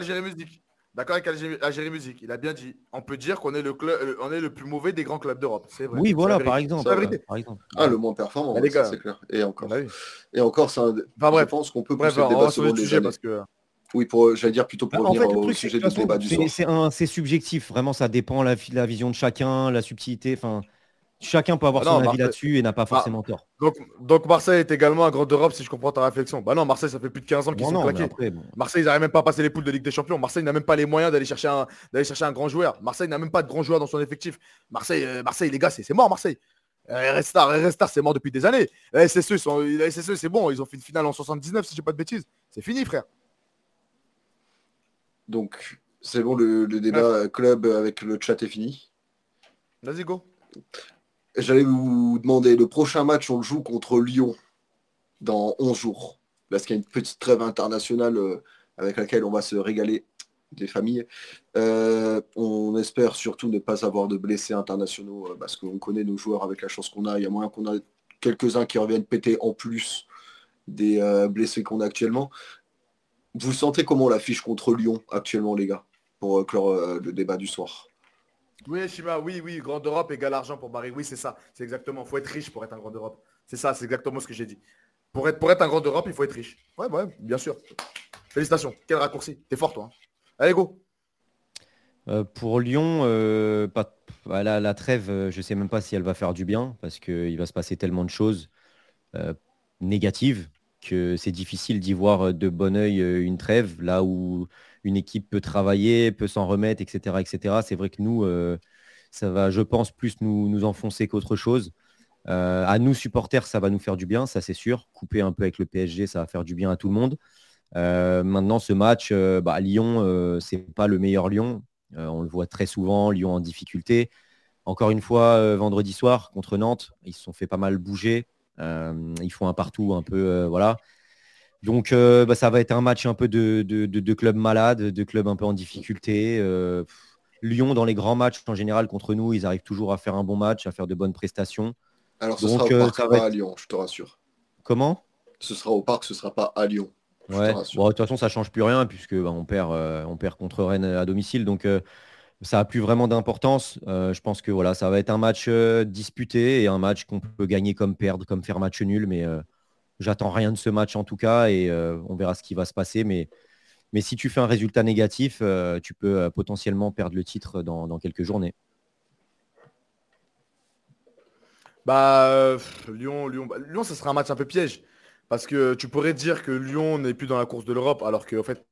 Speaker 3: Algérie Musique. Il a bien dit. On peut dire qu'on est le plus mauvais des grands clubs d'Europe. C'est vrai.
Speaker 2: Oui, voilà, par exemple.
Speaker 1: Le moins performant, ça, c'est clair. Et encore, ça. Je pense qu'on peut
Speaker 3: pousser le débat sur le sujet parce que.
Speaker 1: Oui, j'allais dire plutôt pour revenir au sujet du débat du soir.
Speaker 2: C'est subjectif. Vraiment, ça dépend la vision de chacun, la subtilité. Enfin, chacun peut avoir
Speaker 3: Ah non,
Speaker 2: son avis
Speaker 3: Marseille.
Speaker 2: là-dessus et n'a pas
Speaker 3: Ah,
Speaker 2: forcément tort.
Speaker 3: donc Marseille est également un grand d'Europe, si je comprends ta réflexion. Bah non, Marseille, ça fait plus de 15 ans qu'ils
Speaker 2: Non,
Speaker 3: sont
Speaker 2: non, mais
Speaker 3: claqués.
Speaker 2: après, bon.
Speaker 3: Marseille, ils n'arrivent même pas à passer les poules de Ligue des Champions. Marseille n'a même pas les moyens d'aller chercher un grand joueur. Marseille n'a même pas de grand joueur dans son effectif. Marseille, les gars, c'est mort, Marseille. Restar, c'est mort depuis des années. La SSE, c'est bon, ils ont fait une finale en 79, si je dis pas de bêtises. C'est fini, frère.
Speaker 1: Donc, c'est bon, le débat
Speaker 3: Bref,
Speaker 1: club avec le chat est fini.
Speaker 3: vas-y, go.
Speaker 1: J'allais vous demander, le prochain match, on le joue contre Lyon dans 11 jours. Parce qu'il y a une petite trêve internationale avec laquelle on va se régaler des familles. On espère surtout ne pas avoir de blessés internationaux parce qu'on connaît nos joueurs avec la chance qu'on a. Il y a moyen qu'on a quelques-uns qui reviennent péter en plus des blessés qu'on a actuellement. Vous sentez comment on l'affiche contre Lyon actuellement, les gars, pour clore le débat du soir?
Speaker 3: Oui, Shima, oui, grande Europe égale argent pour Paris. Oui, c'est ça. C'est exactement. Il faut être riche pour être un grand Europe. C'est ça, c'est exactement ce que j'ai dit. Pour être un grand Europe, il faut être riche. Ouais, bien sûr. Félicitations. Quel raccourci. T'es fort, toi. Hein. Allez, go.
Speaker 2: Pour Lyon, la trêve, je ne sais même pas si elle va faire du bien parce qu'il va se passer tellement de choses euh, négatives que c'est difficile d'y voir de bon œil une trêve, là où une équipe peut travailler, peut s'en remettre, etc., etc. C'est vrai que nous, ça va, je pense, plus nous enfoncer qu'autre chose. À nous, supporters, ça va nous faire du bien, ça c'est sûr. Couper un peu avec le PSG, ça va faire du bien à tout le monde. Maintenant, ce match, Lyon, c'est pas le meilleur Lyon. On le voit très souvent, Lyon en difficulté. Encore une fois, vendredi soir contre Nantes, ils se sont fait pas mal bouger. Ils font un partout un peu, voilà. Donc, ça va être un match un peu de club malade, de club un peu en difficulté. Lyon, dans les grands matchs en général contre nous, ils arrivent toujours à faire un bon match, à faire de bonnes prestations.
Speaker 1: Alors, ce sera
Speaker 2: Donc,
Speaker 1: au parc,
Speaker 2: ça va
Speaker 1: pas à
Speaker 2: être
Speaker 1: Lyon, je te rassure.
Speaker 2: comment?
Speaker 1: Ce sera au parc, ce sera pas à Lyon, je te
Speaker 2: Ouais.
Speaker 1: rassure.
Speaker 2: Bon, de toute façon, ça change plus rien puisque on perd contre Rennes à domicile. Donc, ça n'a plus vraiment d'importance. Je pense que voilà, ça va être un match disputé et un match qu'on peut gagner comme perdre, comme faire match nul. Mais j'attends rien de ce match en tout cas et on verra ce qui va se passer. Mais si tu fais un résultat négatif, tu peux potentiellement perdre le titre dans quelques journées.
Speaker 3: Lyon, ça sera un match un peu piège. Parce que tu pourrais dire que Lyon n'est plus dans la course de l'Europe, alors qu'en fait,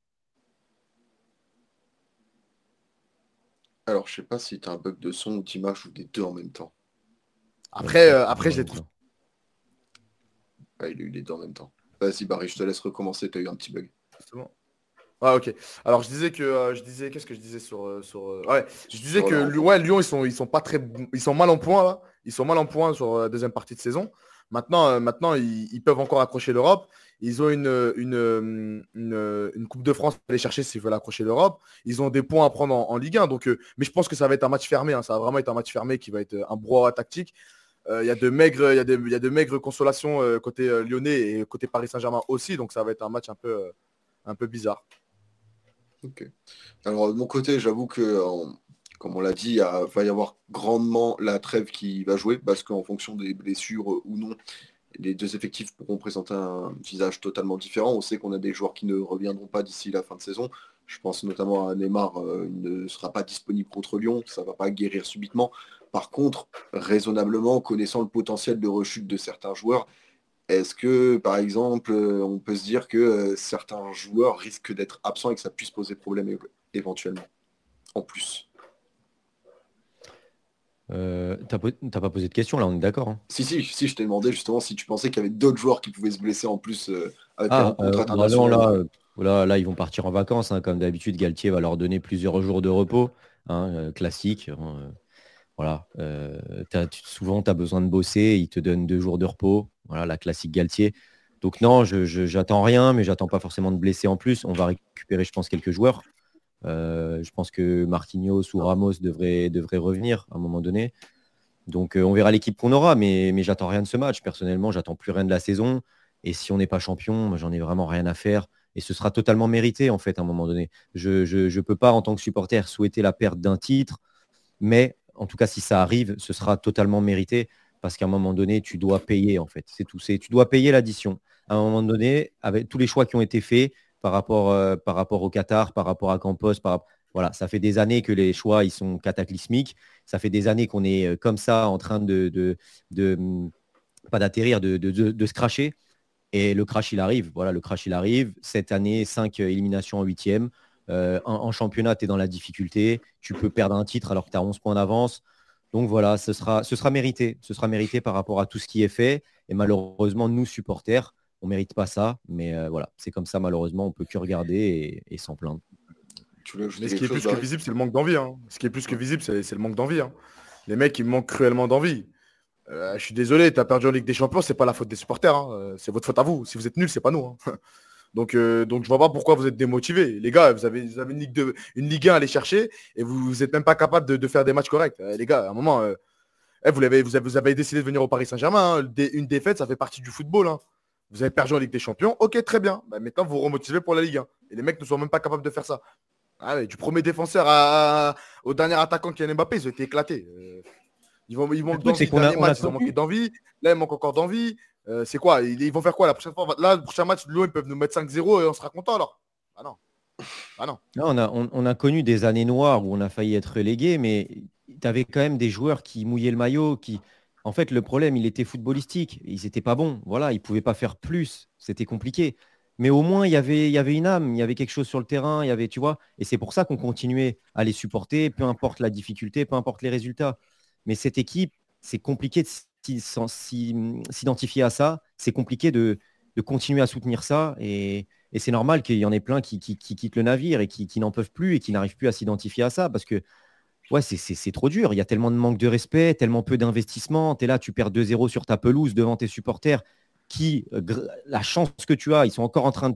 Speaker 1: Alors, je sais pas si tu as un bug de son ou d'image ou des deux en même temps.
Speaker 2: Je pense que
Speaker 3: après, je les trouve.
Speaker 1: Ah, il a eu les deux en même temps. Vas-y, Barry, je te laisse recommencer, tu as eu un petit bug.
Speaker 3: C'est bon. Ah, ok. Alors, qu'est-ce que je disais ouais, je disais
Speaker 1: Sur
Speaker 3: que
Speaker 1: le rencontre.
Speaker 3: ouais, Lyon, ils sont pas très, ils sont mal en point là. Ils sont mal en point sur la deuxième partie de saison. Maintenant, ils peuvent encore accrocher l'Europe. Ils ont une Coupe de France à aller chercher s'ils veulent accrocher l'Europe. Ils ont des points à prendre en Ligue 1. Donc, mais je pense que ça va être un match fermé. Hein. Ça va vraiment être un match fermé qui va être un brouhaha tactique. Il y a de maigres consolations côté lyonnais et côté Paris Saint-Germain aussi. Donc, ça va être un match un peu bizarre.
Speaker 1: Ok. Alors, de mon côté, j'avoue que, comme on l'a dit, va y avoir grandement la trêve qui va jouer, parce qu'en fonction des blessures ou non, les deux effectifs pourront présenter un visage totalement différent. On sait qu'on a des joueurs qui ne reviendront pas d'ici la fin de saison. Je pense notamment à Neymar, il ne sera pas disponible contre Lyon, ça ne va pas guérir subitement. Par contre, raisonnablement, connaissant le potentiel de rechute de certains joueurs, est-ce que, par exemple, on peut se dire que certains joueurs risquent d'être absents et que ça puisse poser problème éventuellement, en plus?
Speaker 2: T'as pas posé de question là, on est d'accord, hein.
Speaker 1: Si, je t'ai demandé justement si tu pensais qu'il y avait d'autres joueurs qui pouvaient se blesser en plus avec les rencontres
Speaker 2: Non,
Speaker 1: internationales.
Speaker 2: là, ils vont partir en vacances, hein, comme d'habitude. Galtier va leur donner plusieurs jours de repos, hein, classique, hein, voilà. Souvent, tu as besoin de bosser, il te donne 2 jours de repos. Voilà, la classique Galtier. Donc non, j'attends rien, mais j'attends pas forcément de blesser en plus. On va récupérer, je pense, quelques joueurs. Je pense que Marquinhos ou Ramos devraient revenir à un moment donné. Donc, on verra l'équipe qu'on aura, mais j'attends rien de ce match. Personnellement, j'attends plus rien de la saison. Et si on n'est pas champion, moi, j'en ai vraiment rien à faire. Et ce sera totalement mérité, en fait, à un moment donné. Je peux pas, en tant que supporter, souhaiter la perte d'un titre. Mais en tout cas, si ça arrive, ce sera totalement mérité. Parce qu'à un moment donné, tu dois payer, en fait. C'est tout. Tu dois payer l'addition. À un moment donné, avec tous les choix qui ont été faits par rapport au Qatar, par rapport à Campos, Voilà, ça fait des années que les choix ils sont cataclysmiques. Ça fait des années qu'on est comme ça en train de pas d'atterrir, de se cracher. Et le crash, il arrive. Voilà, le crash, il arrive. Cette année, 5 éliminations en huitième. En championnat, tu es dans la difficulté. Tu peux perdre un titre alors que tu as 11 points d'avance. Donc voilà, ce sera mérité. Ce sera mérité par rapport à tout ce qui est fait. Et malheureusement, nous, supporters, on ne mérite pas ça. Mais voilà, c'est comme ça, malheureusement, on ne peut que regarder et s'en plaindre.
Speaker 1: Tu voulais ajouter
Speaker 3: Mais ce qui
Speaker 1: quelque
Speaker 3: est
Speaker 1: chose,
Speaker 3: plus que
Speaker 1: Barry?
Speaker 3: visible, c'est le manque d'envie. Hein. Ce qui est plus que visible, c'est le manque d'envie. Hein. Les mecs, ils manquent cruellement d'envie. Je suis désolé, tu as perdu en Ligue des Champions, c'est pas la faute des supporters. Hein. C'est votre faute à vous. Si vous êtes nuls, c'est pas nous. Hein. Donc je vois pas pourquoi vous êtes démotivés. Les gars, vous avez une Ligue 1 à aller chercher et vous êtes même pas capable de faire des matchs corrects. Les gars, à un moment, vous avez décidé de venir au Paris Saint-Germain. Hein. Une défaite, ça fait partie du football. Hein. Vous avez perdu en Ligue des Champions. Ok, très bien. Bah, maintenant, vous vous remotivez pour la Ligue 1. Et les mecs ne sont même pas capables de faire ça. Ah ouais, du premier défenseur au dernier attaquant qui est Mbappé, ils ont été éclatés. Ils manquent
Speaker 2: Le truc, c'est
Speaker 3: d'envie.
Speaker 2: qu'on a,
Speaker 3: Dernier
Speaker 2: on a
Speaker 3: match, ils ont manqué
Speaker 2: connu.
Speaker 3: d'envie. Là, ils manquent encore d'envie. C'est quoi ils vont faire quoi la prochaine fois? Là, le prochain match, l'OM, ils peuvent nous mettre 5-0 et on sera content alors. Ah non. Ah non.
Speaker 2: Là, on a connu des années noires où on a failli être relégué, mais tu avais quand même des joueurs qui mouillaient le maillot. En fait, le problème, il était footballistique. Ils n'étaient pas bons. Voilà, ils ne pouvaient pas faire plus. C'était compliqué. Mais au moins, il y avait une âme, il y avait quelque chose sur le terrain, il y avait, tu vois. Et c'est pour ça qu'on continuait à les supporter, peu importe la difficulté, peu importe les résultats. Mais cette équipe, c'est compliqué de s'identifier à ça. C'est compliqué de continuer à soutenir ça. Et c'est normal qu'il y en ait plein qui quittent le navire et qui n'en peuvent plus et qui n'arrivent plus à s'identifier à ça parce que ouais, c'est trop dur. Il y a tellement de manque de respect, tellement peu d'investissement. Tu es là, tu perds 2-0 sur ta pelouse devant tes supporters qui, la chance que tu as, ils sont encore en train de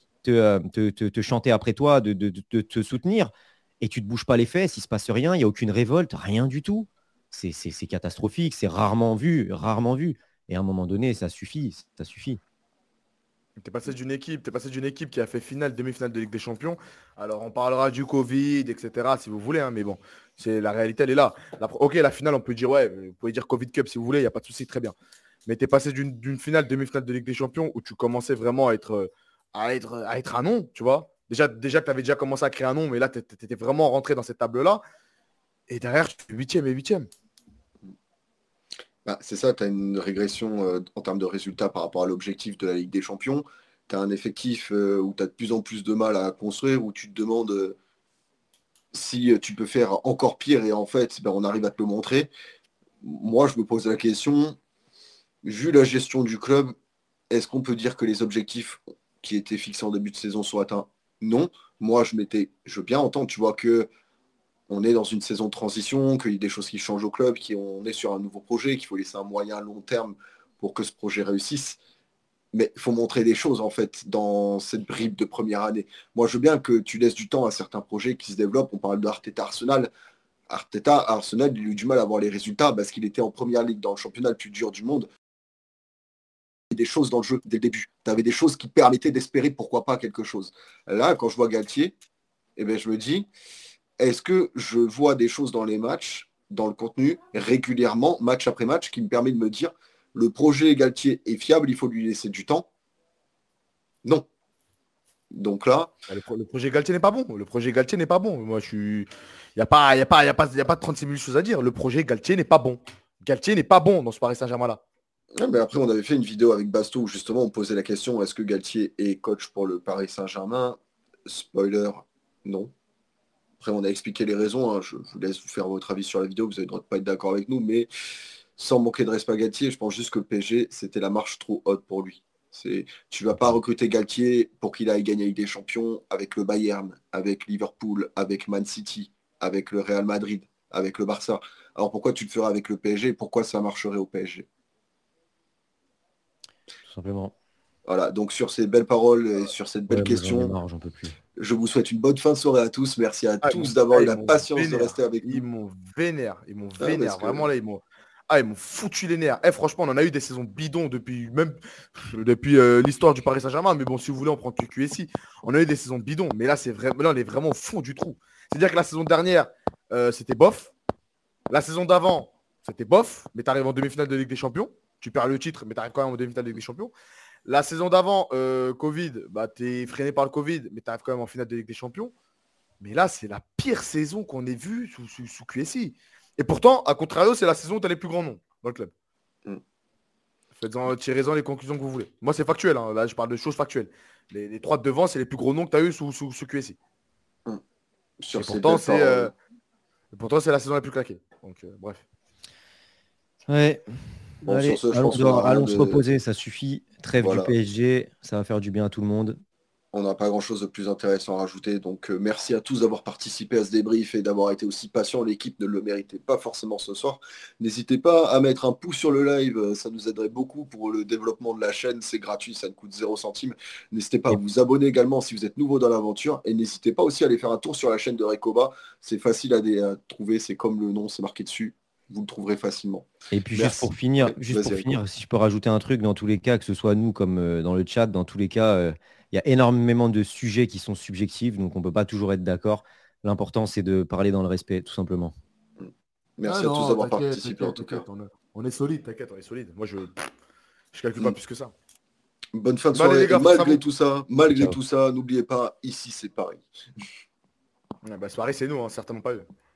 Speaker 2: te chanter après toi, de te soutenir et tu ne te bouges pas les fesses, il ne se passe rien, il n'y a aucune révolte, rien du tout. C'est catastrophique, c'est rarement vu, rarement vu. Et à un moment donné, ça suffit, ça suffit.
Speaker 3: T'es passé d'une équipe qui a fait finale, demi-finale de Ligue des Champions. Alors, on parlera du Covid, etc., si vous voulez, hein, mais bon, la réalité, elle est là. Ok, la finale, on peut dire, ouais, vous pouvez dire Covid Cup si vous voulez, il n'y a pas de souci, très bien. Mais t'es passé d'une finale, demi-finale de Ligue des Champions où tu commençais vraiment à être un nom, tu vois. Déjà tu avais déjà commencé à créer un nom, mais là, tu étais vraiment rentré dans cette table-là. Et derrière, tu fais huitième et huitième.
Speaker 1: Bah, c'est ça, tu as une régression en termes de résultats par rapport à l'objectif de la Ligue des Champions. Tu as un effectif où tu as de plus en plus de mal à construire, où tu te demandes si tu peux faire encore pire et en fait, ben, on arrive à te le montrer. Moi, je me pose la question, vu la gestion du club, est-ce qu'on peut dire que les objectifs qui étaient fixés en début de saison sont atteints? Non. Moi, je veux bien entendre, tu vois, que on est dans une saison de transition, qu'il y a des choses qui changent au club, qu'on est sur un nouveau projet, qu'il faut laisser un moyen long terme pour que ce projet réussisse. Mais il faut montrer des choses, en fait, dans cette bribe de première année. Moi, je veux bien que tu laisses du temps à certains projets qui se développent. On parle d'Arteta Arsenal. Arteta Arsenal, il a eu du mal à avoir les résultats parce qu'il était en première ligue dans le championnat le plus dur du monde. Il y avait des choses dans le jeu dès le début. Tu avais des choses qui permettaient d'espérer pourquoi pas quelque chose. Là, quand je vois Galtier, eh ben, je me dis, est-ce que je vois des choses dans les matchs, dans le contenu, régulièrement, match après match, qui me permet de me dire, le projet Galtier est fiable, il faut lui laisser du temps? Non. Donc là,
Speaker 3: Le projet Galtier n'est pas bon. Le projet Galtier n'est pas bon. Moi, je suis. Il n'y a pas, y a pas, y a pas, y a pas 36 000 choses à dire. Le projet Galtier n'est pas bon. Galtier n'est pas bon dans ce Paris Saint-Germain-là.
Speaker 1: ouais, mais après, on avait fait une vidéo avec Basto où justement on posait la question, est-ce que Galtier est coach pour le Paris Saint-Germain? Spoiler, non. Après, on a expliqué les raisons, hein. Je vous laisse vous faire votre avis sur la vidéo, vous avez le droit de pas être d'accord avec nous, mais sans manquer de respect à Galtier, je pense juste que le PSG, c'était la marche trop haute pour lui. Tu vas pas recruter Galtier pour qu'il aille gagner avec des champions avec le Bayern, avec Liverpool, avec Man City, avec le Real Madrid, avec le Barça. Alors pourquoi tu le ferais avec le PSG? Pourquoi ça marcherait au PSG?
Speaker 2: Tout simplement.
Speaker 1: Voilà, donc sur ces belles paroles et sur cette belle
Speaker 2: Ouais, moi j'en ai
Speaker 1: question,
Speaker 2: marre, j'en peux plus.
Speaker 1: je vous souhaite une bonne fin de soirée à tous. Merci à
Speaker 3: Ah,
Speaker 1: tous d'avoir eu
Speaker 3: ils
Speaker 1: la
Speaker 3: m'ont
Speaker 1: patience de rester
Speaker 3: vénère.
Speaker 1: avec
Speaker 3: Ils
Speaker 1: nous.
Speaker 3: m'ont vénère. Ils m'ont
Speaker 1: Hein, parce
Speaker 3: vénère.
Speaker 1: que
Speaker 3: Vraiment, là, ils m'ont foutu les nerfs. Franchement, on en a eu des saisons bidons depuis l'histoire du Paris Saint-Germain. Mais bon, si vous voulez, on prend que QSI. On a eu des saisons bidons. Mais là, là, on est vraiment au fond du trou. C'est-à-dire que la saison dernière, c'était bof. La saison d'avant, c'était bof. Mais tu arrives en demi-finale de Ligue des Champions. Tu perds le titre, mais tu arrives quand même en demi-finale de Ligue des Champions. La saison d'avant, Covid, bah, tu es freiné par le Covid, mais tu arrives quand même en finale de Ligue des Champions. Mais là, c'est la pire saison qu'on ait vue sous QSI. Et pourtant, à contrario, c'est la saison où tu as les plus grands noms dans le club. Tirez-en les conclusions que vous voulez. Moi, c'est factuel. Hein. Là, je parle de choses factuelles. Les 3 de devant, c'est les plus gros noms que tu as eu sous QSI.
Speaker 1: Sur
Speaker 3: Et
Speaker 1: ces
Speaker 3: pourtant,
Speaker 1: belles paroles.
Speaker 3: pourtant, c'est la saison la plus claquée. Donc, bref.
Speaker 2: Ouais.
Speaker 1: Bon,
Speaker 2: Allez,
Speaker 1: sur ce, je
Speaker 2: allons,
Speaker 1: pense qu'on a rien
Speaker 2: allons se
Speaker 1: de...
Speaker 2: reposer, ça suffit. Trêve du
Speaker 1: Voilà.
Speaker 2: PSG, ça va faire du bien à tout le monde.
Speaker 1: On n'a pas grand-chose de plus intéressant à rajouter. Donc, merci à tous d'avoir participé à ce débrief et d'avoir été aussi patient. L'équipe ne le méritait pas forcément ce soir. N'hésitez pas à mettre un pouce sur le live. Ça nous aiderait beaucoup pour le développement de la chaîne. C'est gratuit, ça ne coûte 0 centime. N'hésitez pas à
Speaker 2: Et
Speaker 1: vous abonner également si vous êtes nouveau dans l'aventure. Et n'hésitez pas aussi à aller faire un tour sur la chaîne de Recoba. C'est facile à trouver. C'est comme le nom, c'est marqué dessus. Vous le trouverez facilement.
Speaker 2: Et puis
Speaker 1: Merci.
Speaker 2: juste pour
Speaker 1: Vas-y, Rico.
Speaker 2: finir, si je peux rajouter un truc, dans tous les cas, que ce soit nous comme dans le chat, dans tous les cas, il y a énormément de sujets qui sont subjectifs, donc on ne peut pas toujours être d'accord. L'important, c'est de parler dans le respect, tout simplement.
Speaker 1: Merci à tous
Speaker 3: Non,
Speaker 1: d'avoir
Speaker 3: t'inquiète,
Speaker 1: participé en tout cas.
Speaker 3: On est solide, t'inquiète, on est solide. Moi, je calcule pas
Speaker 1: Mm.
Speaker 3: plus que ça.
Speaker 1: Bonne fin de
Speaker 3: Bah, allez,
Speaker 1: soirée.
Speaker 3: les
Speaker 1: Et
Speaker 3: gars, force à vous.
Speaker 1: malgré
Speaker 2: Ciao.
Speaker 1: tout ça, n'oubliez pas, ici c'est Paris.
Speaker 3: Bah, soirée, c'est nous, hein, certainement pas eux.